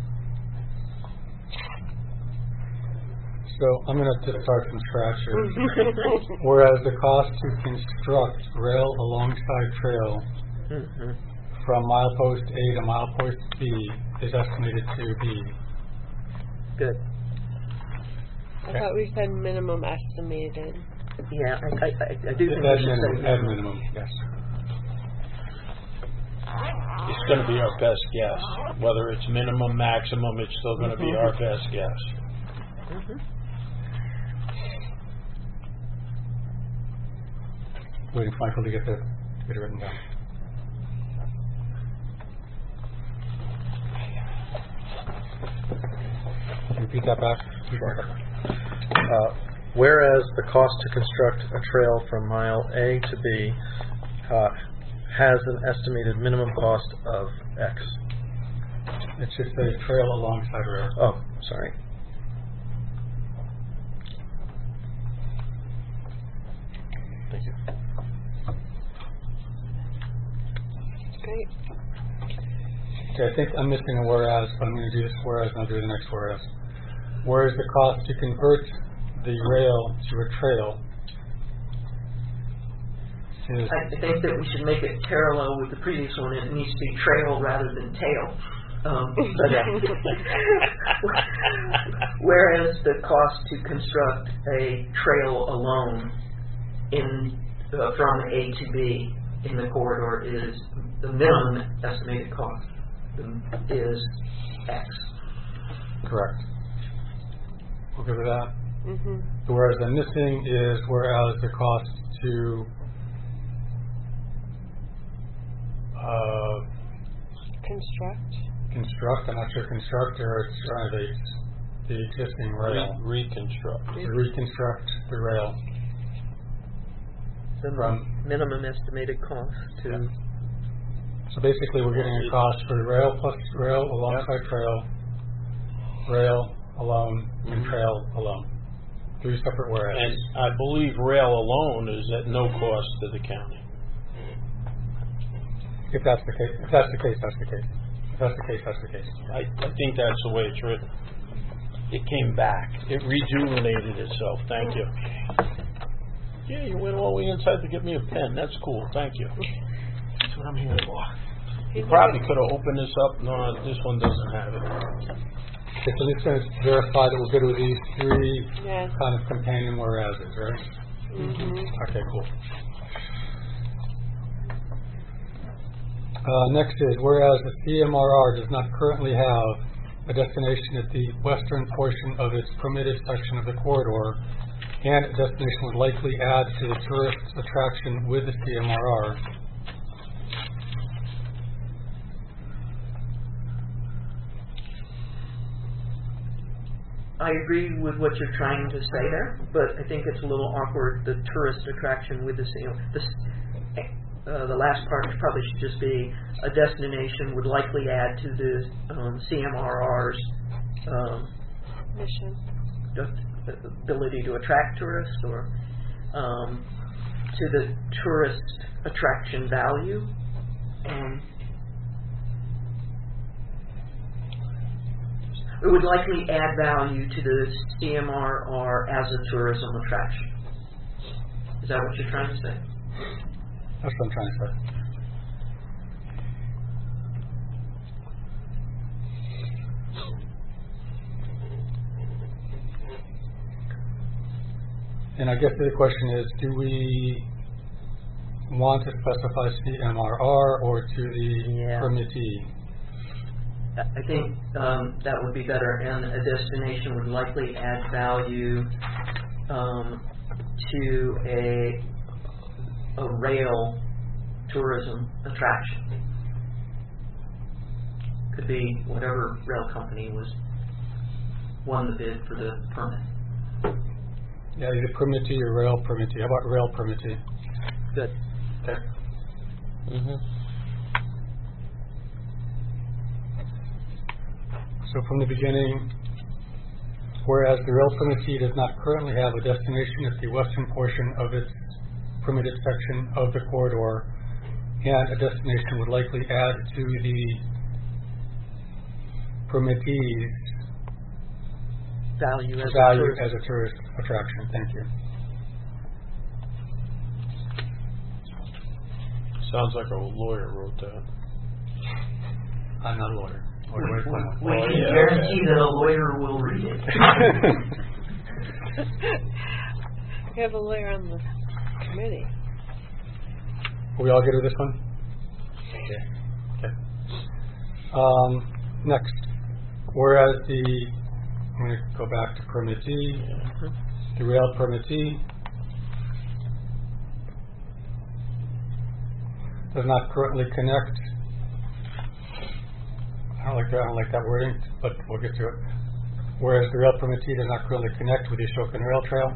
So I'm going to just start from scratch here. Whereas the cost to construct rail alongside trail from milepost A to milepost B is estimated to be. Good. I thought we said minimum estimated. Yeah, I do think we should say At minimum, yes. It's going to be our best guess. Whether it's minimum, maximum, it's still going to be our best guess. Waiting for Michael to get it written down. Repeat that back. Whereas the cost to construct a trail from mile A to B has an estimated minimum cost of X. It should say trail alongside rail. Oh, sorry. Thank you. Great. Okay, I think I'm missing a whereas, but I'm going to do this whereas and I'll do the next whereas. Whereas the cost to convert the rail to a trail is... I think that we should make it parallel with the previous one. It needs to be trail rather than tail. Whereas the cost to construct a trail alone from A to B in the corridor is the minimum estimated cost is X. Correct. We'll go with that. Whereas the missing is whereas the cost to construct, I'm not sure construct or renovate the existing rail. Reconstruct the rail. The minimum estimated cost to... So basically we're getting a cost for rail plus rail alongside trail, rail alone, and trail alone. 3 separate whereas. And I believe rail alone is at no cost to the county. If that's the case, that's the case. If that's the case, that's the case. I think that's the way it's written. It came back. It rejuvenated itself. Thank you. Yeah, you went all the way inside to get me a pen. That's cool. Thank you. That's what I'm here for. You probably could have opened this up. No, this one doesn't have it. Okay, so this is verify that we're good with these 3 kind of companion whereases, right? Okay, cool. Next is, whereas the CMRR does not currently have a destination at the western portion of its permitted section of the corridor, and a destination would likely add to the tourist attraction with the CMRR. I agree with what you're trying to say there, but I think it's a little awkward, the tourist attraction with the the last part probably should just be a destination would likely add to the CMRR's mission, ability to attract tourists, or to the tourist attraction value. It would likely add value to the CMRR as a tourism attraction. Is that what you're trying to say? That's what I'm trying to say. And I guess the question is, do we want to specify CMRR or to the permittee? I think that would be better, and a destination would likely add value to a rail tourism attraction. Could be whatever rail company won the bid for the permit. Yeah, either permittee or rail permittee. How about rail permittee? Good. Okay. So from the beginning, whereas the rail permittee does not currently have a destination at the western portion of its permitted section of the corridor, and a destination would likely add to the permittee's value as a tourist attraction. Thank you. Sounds like a lawyer wrote that. I'm not a lawyer. We can guarantee that a lawyer will read it. We have a lawyer on the committee. Will we all get to this one? Okay. Next. Whereas I'm going to go back to permittee, the rail permittee does not currently connect. I don't like that wording, but we'll get to it. Whereas the rail permittee does not currently connect with the Ashokan Rail Trail.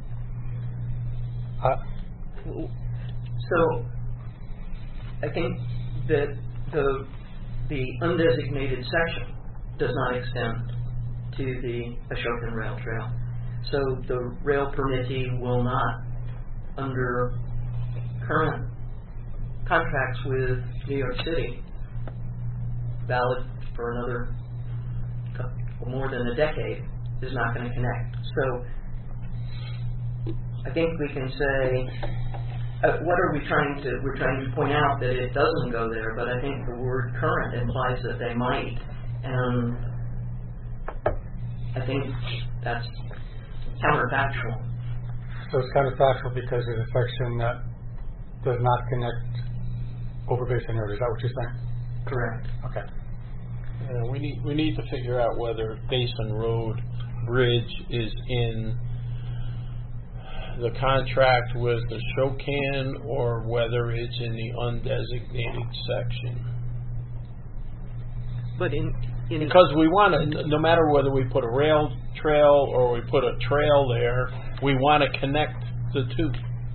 So, I think that the undesignated section does not extend to the Ashokan Rail Trail. So the rail permittee will not, under current contracts with New York City, valid for another more than a decade, is not going to connect. So I think we can say, what are we trying to, we're trying to point out that it doesn't go there, but I think the word current implies that they might, and I think that's counterfactual. So it's counterfactual because there's a section that does not connect over Basin Road. Is that what you're saying? Correct. Okay. We need to figure out whether Basin Road Bridge is in the contract with the Ashokan or whether it's in the undesignated section. But because we want to, no matter whether we put a rail trail or we put a trail there, we want to connect the two.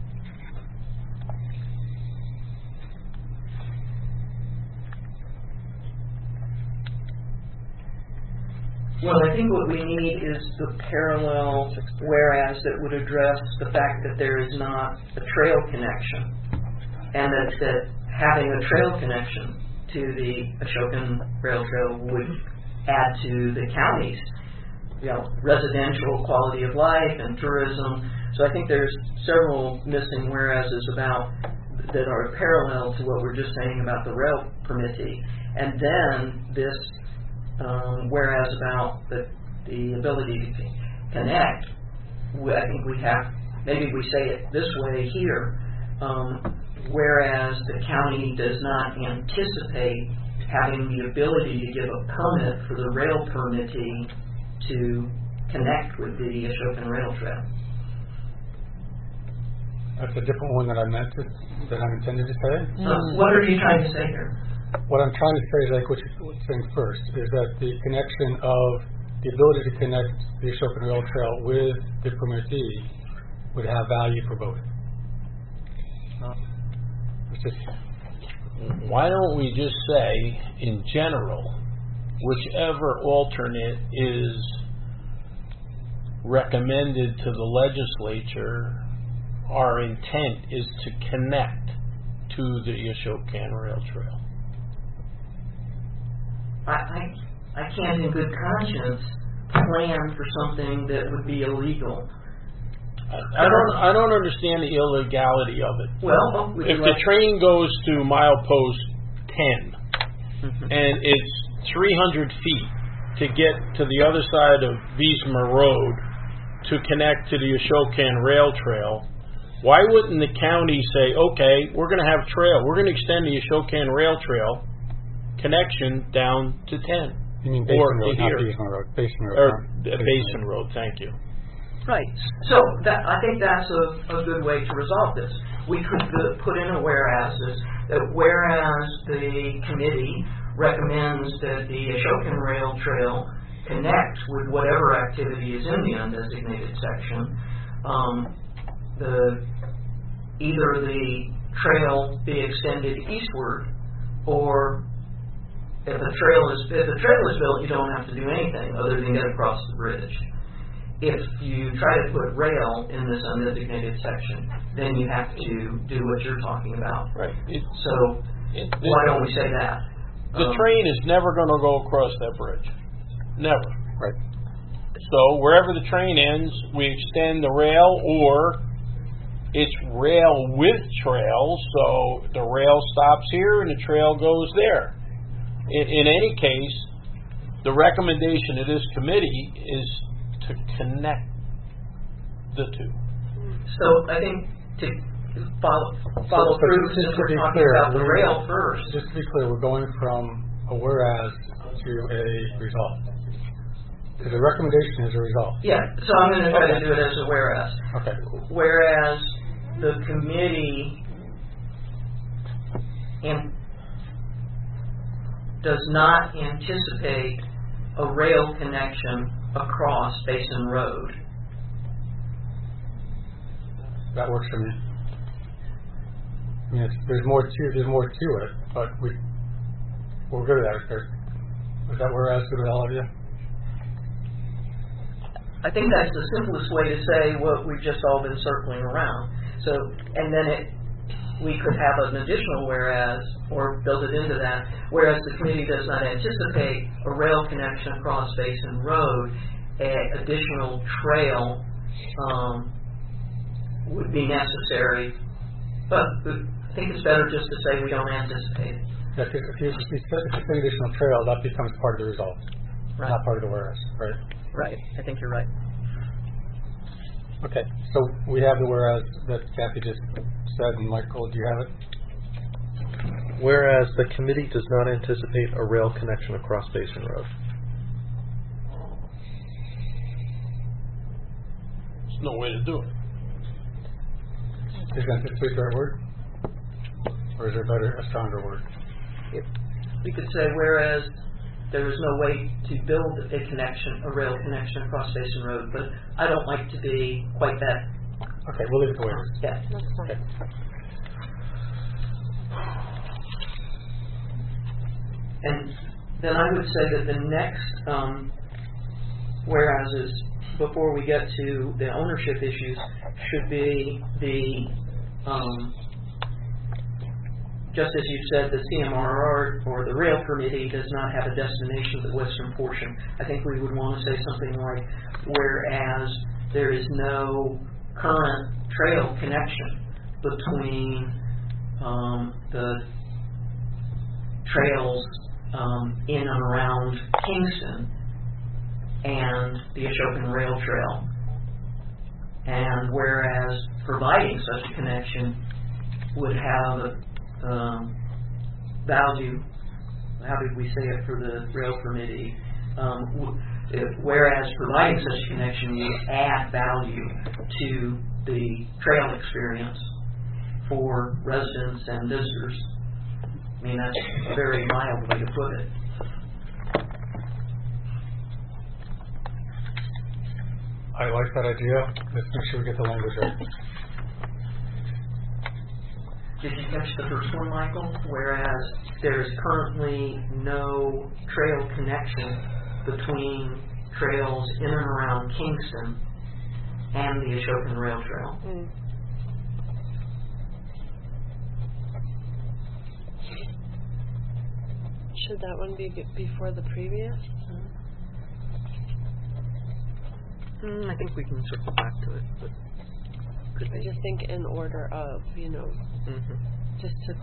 Well, I think what we need is the parallel whereas that would address the fact that there is not a trail connection, and that having a trail connection to the Ashokan Rail Trail would add to the county's, residential quality of life and tourism. So I think there's several missing whereases about that are parallel to what we're just saying about the rail permittee, and then this. Whereas about the ability to connect, I think we have, maybe we say it this way here, whereas the county does not anticipate having the ability to give a permit for the rail permittee to connect with the Ashokan Rail Trail. That's a different one that I intended to say. What are you trying to say here? What I'm trying to say is like what you're saying first, is that the connection of the ability to connect the Ashokan Rail Trail with the permittee would have value for both. Why don't we just say, in general, whichever alternate is recommended to the legislature, our intent is to connect to the Ashokan Rail Trail. I can't in good conscience plan for something that would be illegal. I don't understand the illegality of it. Well, if the train goes to milepost 10 and it's 300 feet to get to the other side of Bessemer Road to connect to the Ashokan Rail Trail, why wouldn't the county say, okay, we're going to have trail, we're going to extend the Ashokan Rail Trail connection down to 10. You mean Basin Road, not Bessemer Road. Basin Road. Basin Road, thank you. Right. So I think that's a good way to resolve this. We could put in a whereas that whereas the committee recommends that the Ashokan Rail Trail connect with whatever activity is in the undesignated section, either the trail be extended eastward, or if the trail is built, you don't have to do anything other than get across the bridge. If you try to put rail in this undesignated section, then you have to do what you're talking about. Right. Why don't we say that? The train is never going to go across that bridge. Never. Right. So wherever the train ends, we extend the rail, or it's rail with trail, so the rail stops here and the trail goes there. In any case, the recommendation of this committee is to connect the two. So I think to follow through, since we're talking about the rail first. Just to be clear, we're going from a whereas to a resolve. Because the recommendation is a resolve. Yeah, so I'm going to try to do it as a whereas. Okay. Whereas the committee does not anticipate a rail connection across Basin Road. That works for me. I mean, there's more to it, but we're good at it. Is that whereas good with all of you? I think that's the simplest way to say what we've just all been circling around. So, and then we could have an additional whereas, or build it into that, whereas the committee does not anticipate a rail connection across Basin Road, an additional trail would be necessary. But I think it's better just to say we don't anticipate it. Yeah, if you say additional trail, that becomes part of the result, Right. not part of the whereas, right? Right. I think you're right. Okay, so we have the whereas that Kathy just said, and Michael, do you have it? Whereas the committee does not anticipate a rail connection across Basin Road. There's no way to do it. Is anticipate the right word? Or is there a stronger word? We could say whereas there is no way to build a rail connection across Basin Road, but I don't like to be quite that. Okay, we'll leave it the way it is. Yeah. That's fine. Okay. And then I would say that the next whereas is, before we get to the ownership issues, should be just as you said, the CMRR or the rail committee does not have a destination for the western portion. I think we would want to say something like, whereas there is no current trail connection between the trails in and around Kingston and the Ashokan Rail Trail. And whereas providing such a connection would have a value, how did we say it for the rail committee? Whereas providing such a connection would add value to the trail experience for residents and visitors. I mean, that's a very mild way to put it. I like that idea. Let's make sure we get the language right. Did you catch the first one, Michael? Whereas there is currently no trail connection between trails in and around Kingston and the Ashokan Rail Trail. Mm. Should that one be before the previous? I think we can circle back to it, but could I be. just think in order of, just to.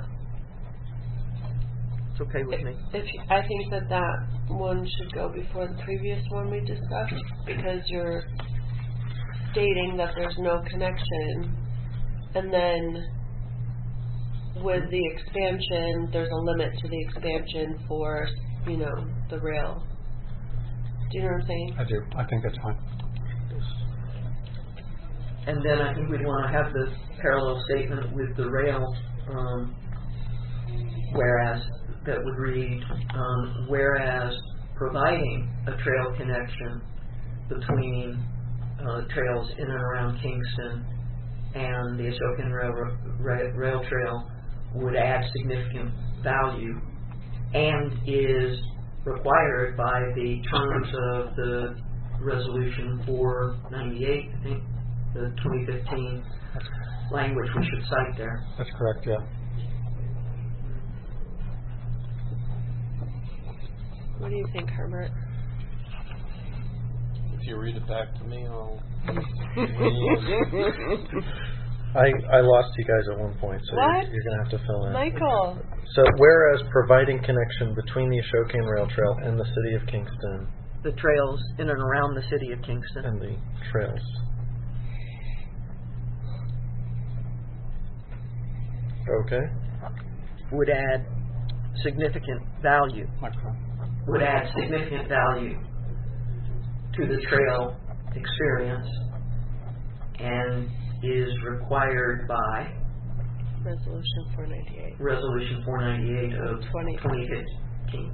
It's okay with me. I think that one should go before the previous one we discussed, because you're stating that there's no connection, and then with the expansion, there's a limit to the expansion for, the rail. Do you know what I'm saying? I do. I think that's fine. And then I think we'd want to have the parallel statement with the rail, whereas that would read, whereas providing a trail connection between trails in and around Kingston and the Ashokan Rail Trail would add significant value and is required by the terms of the Resolution 498, I think, the 2015 language we should cite there. That's correct, yeah. What do you think, Herbert? If you read it back to me, I'll... I lost you guys at one point, so What? you're going to have to fill in. Michael. So, whereas providing connection between the Ashokan Rail Trail and the city of Kingston, The trails in and around the city of Kingston. and the trails. Okay. Would add significant value. Would add significant value to the trail experience and is required by Resolution 498. Resolution 498 of 2015.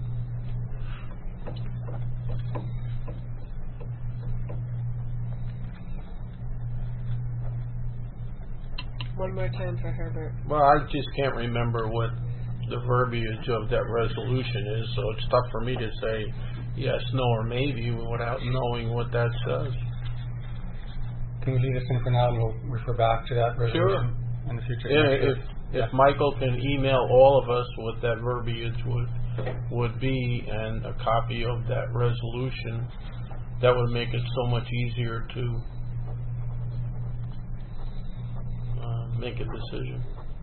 One more time for Herbert. Well, I just can't remember what the verbiage of that resolution is, so it's tough for me to say yes, no, or maybe without knowing what that says. Can we leave this in for now and we'll refer back to that resolution in the future? Yeah, if Michael can email all of us what that verbiage would be and a copy of that resolution, that would make it so much easier to make a decision.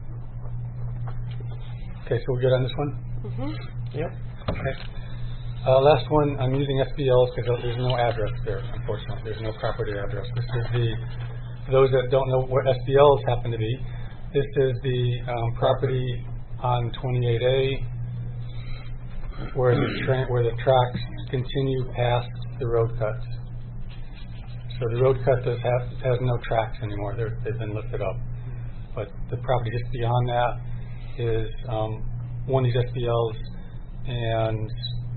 Okay, so we're good on this one? Mm-hmm. Yep. Okay. Last one, I'm using SBLs because there's no address there, unfortunately. There's no property address. This is for those that don't know what SBLs happen to be, this is the property on 28A where the tracks continue past the road cuts. So the road cut has no tracks anymore. They've been lifted up. But the property just beyond that is one of these SBLs, and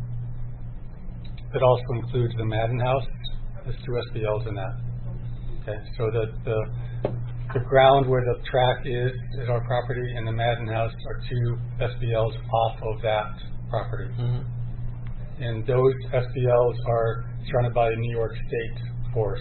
it also includes the Madden House. There's 2 SBLs in that. Okay, so the ground where the track is our property, and the Madden House are 2 SBLs off of that property. Mm-hmm. And those SBLs are surrounded by the New York State Forest.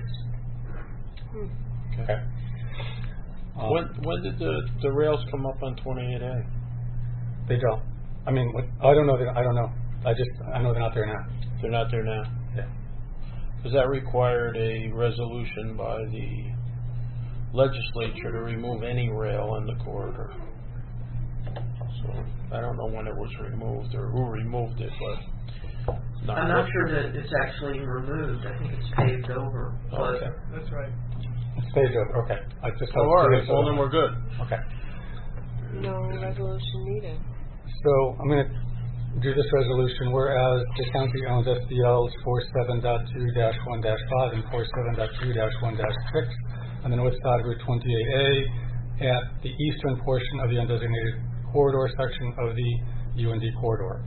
Okay. When did the rails come up on 28A? They don't. I mean, I don't know. I don't know. I know they're not there now. They're not there now. Yeah. Because that required a resolution by the legislature to remove any rail in the corridor. So I don't know when it was removed or who removed it, but I'm not sure that it's actually removed. I think it's paved over. Oh, okay. That's right. It's paved over. Okay. I just all right. Well, then we're good. Okay. No resolution needed. So I'm going to do this resolution, whereas the county owns SBLs 47.2-1-5 and 47.2-1-6 on the north side of Route 28A at the eastern portion of the undesignated corridor section of the UND corridor.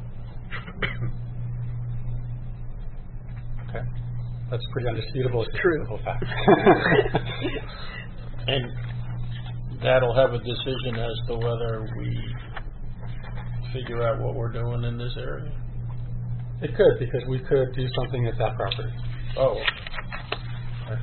Okay. That's pretty undisputable. It's true. The whole fact. And that'll have a decision as to whether we figure out what we're doing in this area? It could, because we could do something at that property. Oh. Okay.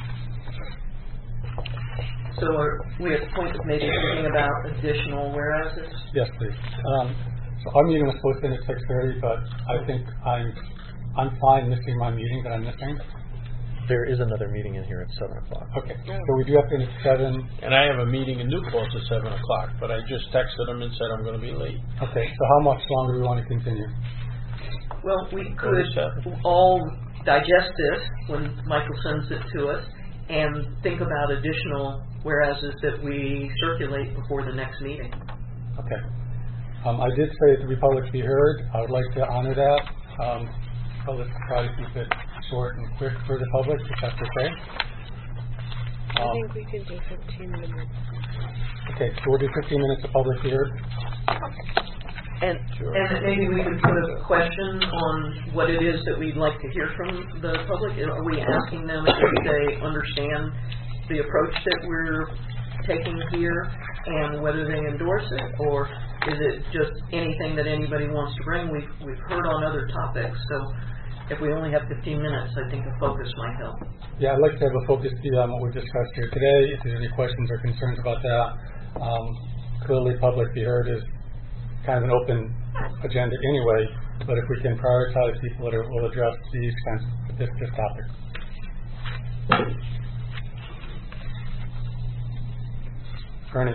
So are we at the point of maybe thinking about additional whereases? Yes, please. So our meeting was supposed to end at 6:30, but I think I'm fine missing my meeting that I'm missing. There is another meeting in here at 7 o'clock. Okay. So we do have to end at 7. And I have a meeting in New Paltz at 7 o'clock, but I just texted them and said I'm going to be late. Okay. So how much longer do we want to continue? Well, we could all digest this when Michael sends it to us and think about additional whereases that we circulate before the next meeting. Okay. I did say that the Republic be heard. I would like to honor that. But let's try to keep it short and quick for the public, if that's okay. I think we could do 15 minutes. Okay, so we'll do 15 minutes of public hearing. And maybe we could put a question on what it is that we'd like to hear from the public. Are we asking them if they understand the approach that we're taking here and whether they endorse it, or is it just anything that anybody wants to bring? We've heard on other topics, so if we only have 15 minutes, I think a focus might help. Yeah, I'd like to have a focus on what we've discussed here today. If there's any questions or concerns about that, clearly public be heard is kind of an open agenda anyway, but if we can prioritize people that will address these kinds of this topic. Ernie.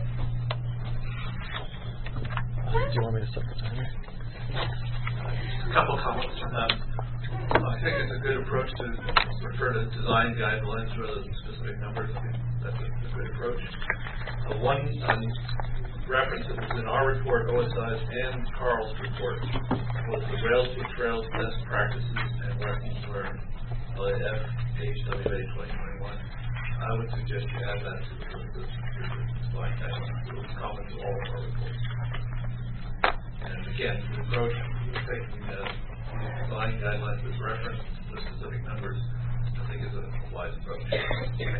Do you want me to set the timer? A couple comments on that. I think it's a good approach to refer to design guidelines rather than specific numbers. I think that's a good approach. One reference that was in our report, OSI's and Carl's report, was the Rails to Trails best practices and lessons learned, LAF, page WA 2021. I would suggest you add that to the slide guidelines. It was common to all of our reports. And again, the approach of taking design guidelines as reference to specific numbers, I think is a wise approach. Thank you.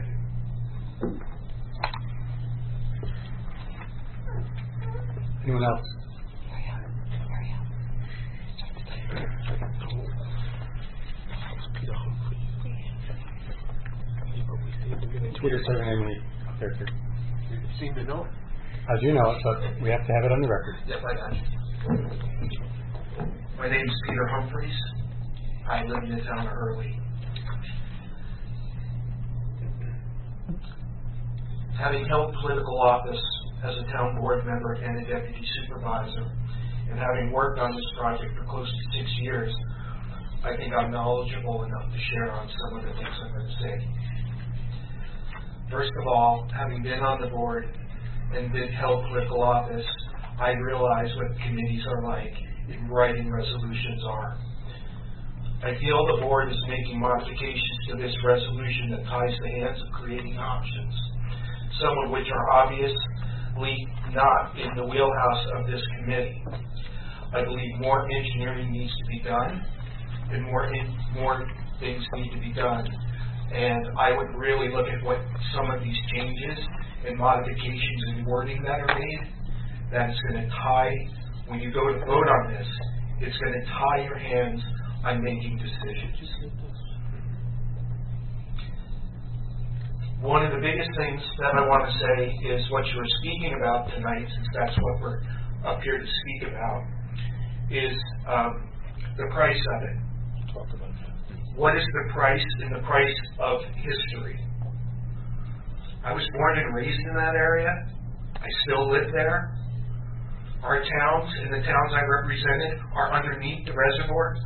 Anyone else? Twitter survey name there too. You seem to know it. I do know it, but we have to have it on the record. Yes, I got you. My name is Peter Humphreys. I live in the town of Hurley. Having held political office as a town board member and a deputy supervisor, and having worked on this project for close to 6 years, I think I'm knowledgeable enough to share on some of the things I'm going to say. First of all, having been on the board and been held political office, I realize what committees are like and writing resolutions are. I feel the board is making modifications to this resolution that ties the hands of creating options, some of which are obviously not in the wheelhouse of this committee. I believe more engineering needs to be done and more things need to be done. And I would really look at what some of these changes and modifications and wording that are made, that is going to tie, when you go to vote on this, it's going to tie your hands on making decisions. One of the biggest things that I want to say is what you were speaking about tonight, since that's what we're up here to speak about, is the price of it. Talk about that. What is the price and the price of history? I was born and raised in that area. I still live there. Our towns and the towns I represented are underneath the reservoir.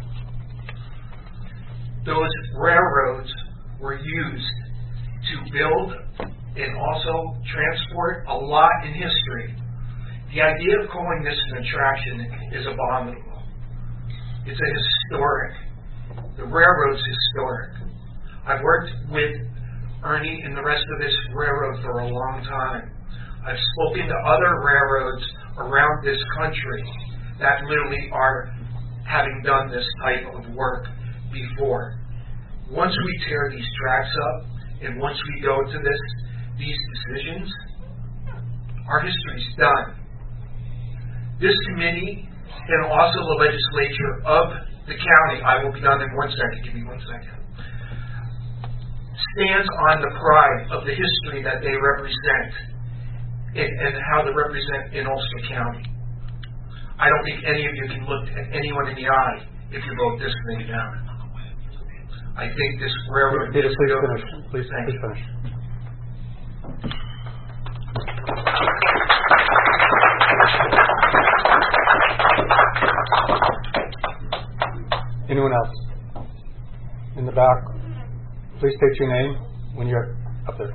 Those railroads were used to build and also transport a lot in history. The idea of calling this an attraction is abominable. It's a historic. The railroad's historic. I've worked with Ernie and the rest of this railroad for a long time. I've spoken to other railroads around this country that literally are having done this type of work before. Once we tear these tracks up and once we go to these decisions, our history's done. This committee and also the legislature of the county, I will be done in 1 second, give me 1 second, stands on the pride of the history that they represent and how they represent in Ulster County. I don't think any of you can look at anyone in the eye if you vote this thing down. I think this railroad... Peter, please finish. Please finish. Anyone else? In the back, please state your name when you're up there.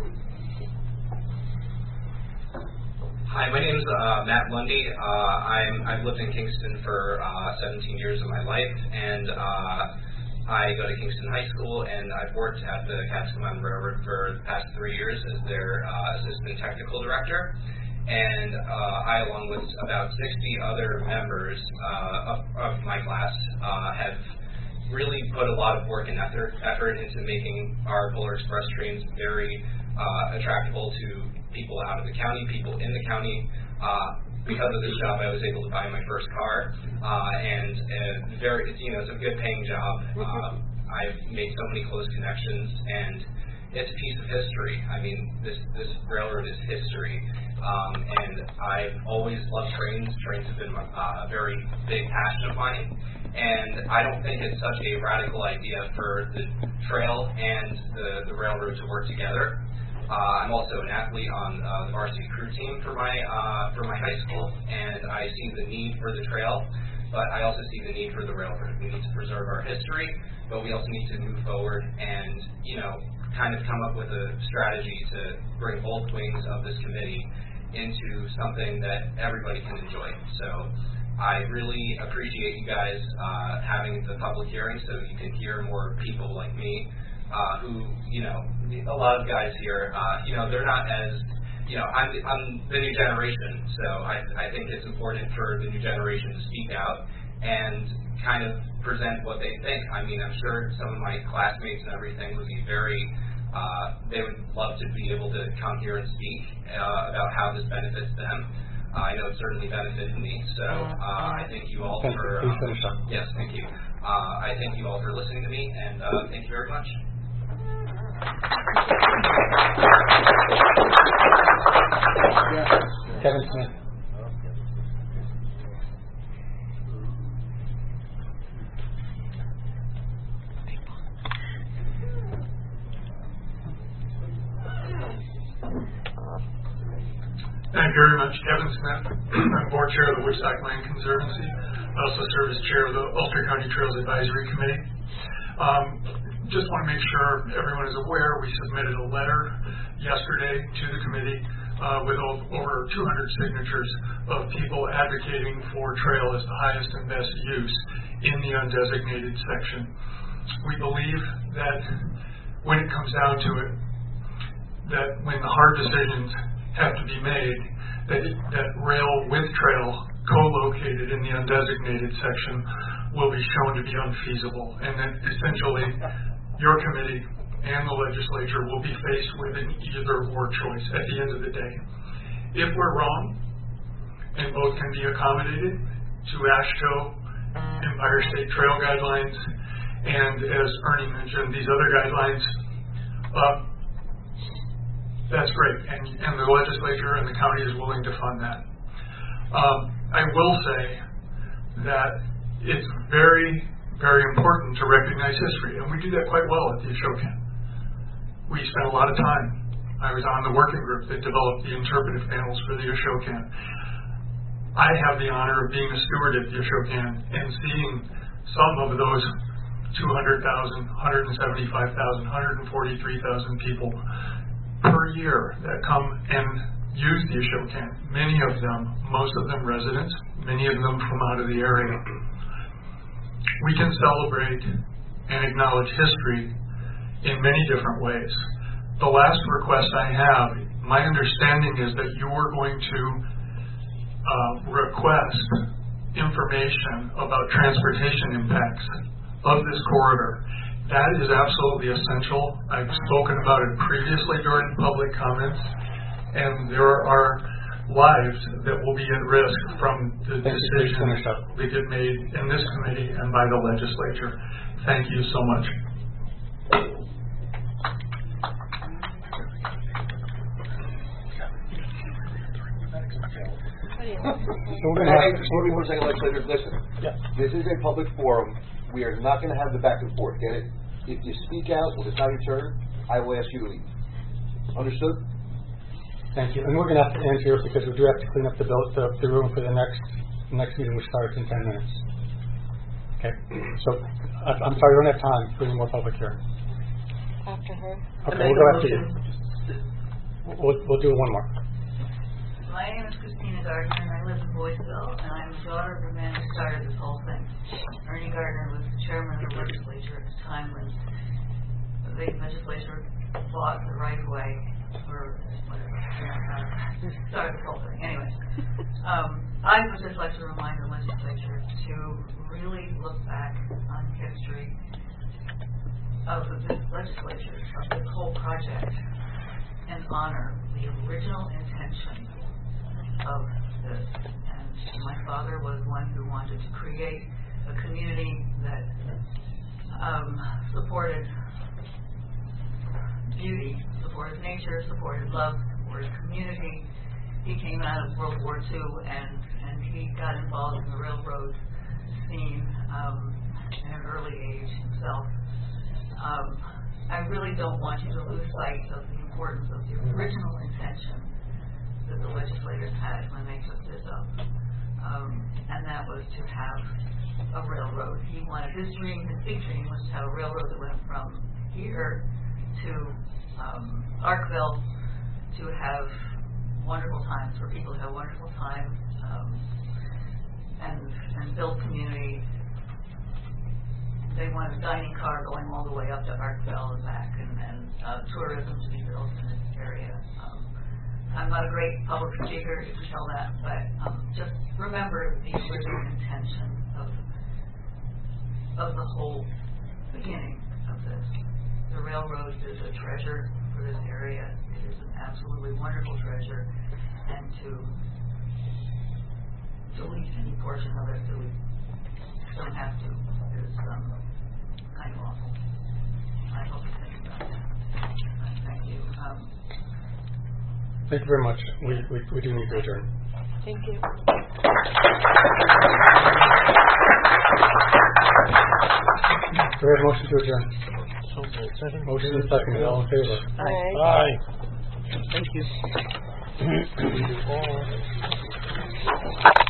Hi, my name is Matt Lundy. I've lived in Kingston for 17 years of my life, and I go to Kingston High School, and I've worked at the Catskill Mountain Railroad for the past 3 years as their assistant technical director. And I, along with about 60 other members of my class, have really put a lot of work and effort into making our Polar Express trains very attractable to people out of the county, people in the county. Because of this job, I was able to buy my first car, and it's a good paying job. I've made so many close connections, and it's a piece of history. I mean, this railroad is history, and I've always loved trains. Trains have been a very big passion of mine, and I don't think it's such a radical idea for the trail and the railroad to work together. I'm also an athlete on the varsity crew team for my high school, and I see the need for the trail, but I also see the need for the railroad. We need to preserve our history, but we also need to move forward and, kind of come up with a strategy to bring both wings of this committee into something that everybody can enjoy. So I really appreciate you guys having the public hearing so you can hear more people like me who, a lot of guys here, they're not as, I'm the new generation, so I think it's important for the new generation to speak out and kind of present what they think. I mean, I'm sure some of my classmates and everything would be they would love to be able to come here and speak about how this benefits them. I know it certainly benefited me, so I thank you all for... Yes, thank you. I thank you all for listening to me, and thank you very much. Kevin Smith. Thank you very much. Kevin Smith. I'm board chair of the Woodstock Land Conservancy. I also serve as chair of the Ulster County Trails Advisory Committee. Just want to make sure everyone is aware we submitted a letter yesterday to the committee with over 200 signatures of people advocating for trail as the highest and best use in the undesignated section. We believe that when it comes down to it, that when the hard decisions have to be made, that rail with trail co-located in the undesignated section will be shown to be unfeasible, and that essentially your committee and the legislature will be faced with an either-or choice at the end of the day. If we're wrong, and both can be accommodated to AASHTO, Empire State Trail Guidelines, and as Ernie mentioned, these other guidelines, that's great, and the legislature and the county is willing to fund that. I will say that it's very, very important to recognize history, and we do that quite well at the Ashokan. We spent a lot of time. I was on the working group that developed the interpretive panels for the Ashokan. I have the honor of being a steward at the Ashokan and seeing some of those 200,000, 175,000, 143,000 people per year that come and use the Ashokan. Many of them, most of them residents, many of them from out of the area. We can celebrate and acknowledge history in many different ways. The last request I have, my understanding is that you are going to request information about transportation impacts of this corridor. That is absolutely essential. I've spoken about it previously during public comments, and there are lives that will be at risk from the decisions that get made in this committee and by the legislature. Thank you so much. One second, legislator. Listen. Yeah. This is a public forum. We are not going to have the back and forth. Get it? If you speak out when it's not your turn, I will ask you to leave. Understood? Thank you. And we're going to have to end here because we do have to clean up the room for the next meeting, which starts in 10 minutes. Okay. So I'm sorry, we don't have time for any more public hearing. After her. Okay, we'll go after you. We'll do one more. My name is Christina Gardner, and I live in Boyceville, and I'm the daughter of the man who started this whole thing. Ernie Gardner was the chairman of the legislature at the time when the legislature fought the right way, or whatever, started the whole thing. Anyway, I would just like to remind the legislature to really look back on history of this legislature, of this whole project, and honor the original intention of this. And my father was one who wanted to create a community that supported beauty, supported nature, supported love, supported community. He came out of World War II and he got involved in the railroad scene in an early age himself. I really don't want you to lose sight of the importance of the original intention that the legislators had when they took this up, and that was to have a railroad. He wanted his dream, his big dream was to have a railroad that went from here to Arkville, to have wonderful times, for people to have wonderful times, and build community. They wanted a dining car going all the way up to Arkville and back, and tourism to be built in this area. I'm not a great public speaker, you can tell that, but just remember the original intention of the whole beginning of this. The railroad is a treasure for this area. It is an absolutely wonderful treasure, and to delete any portion of it that we don't have to is kind of awful. I hope you think about that. Thank you. Thank you very much. We do need to adjourn. Thank you. Do we have a motion to adjourn? Motion and second. All in favor? Aye. Thank you.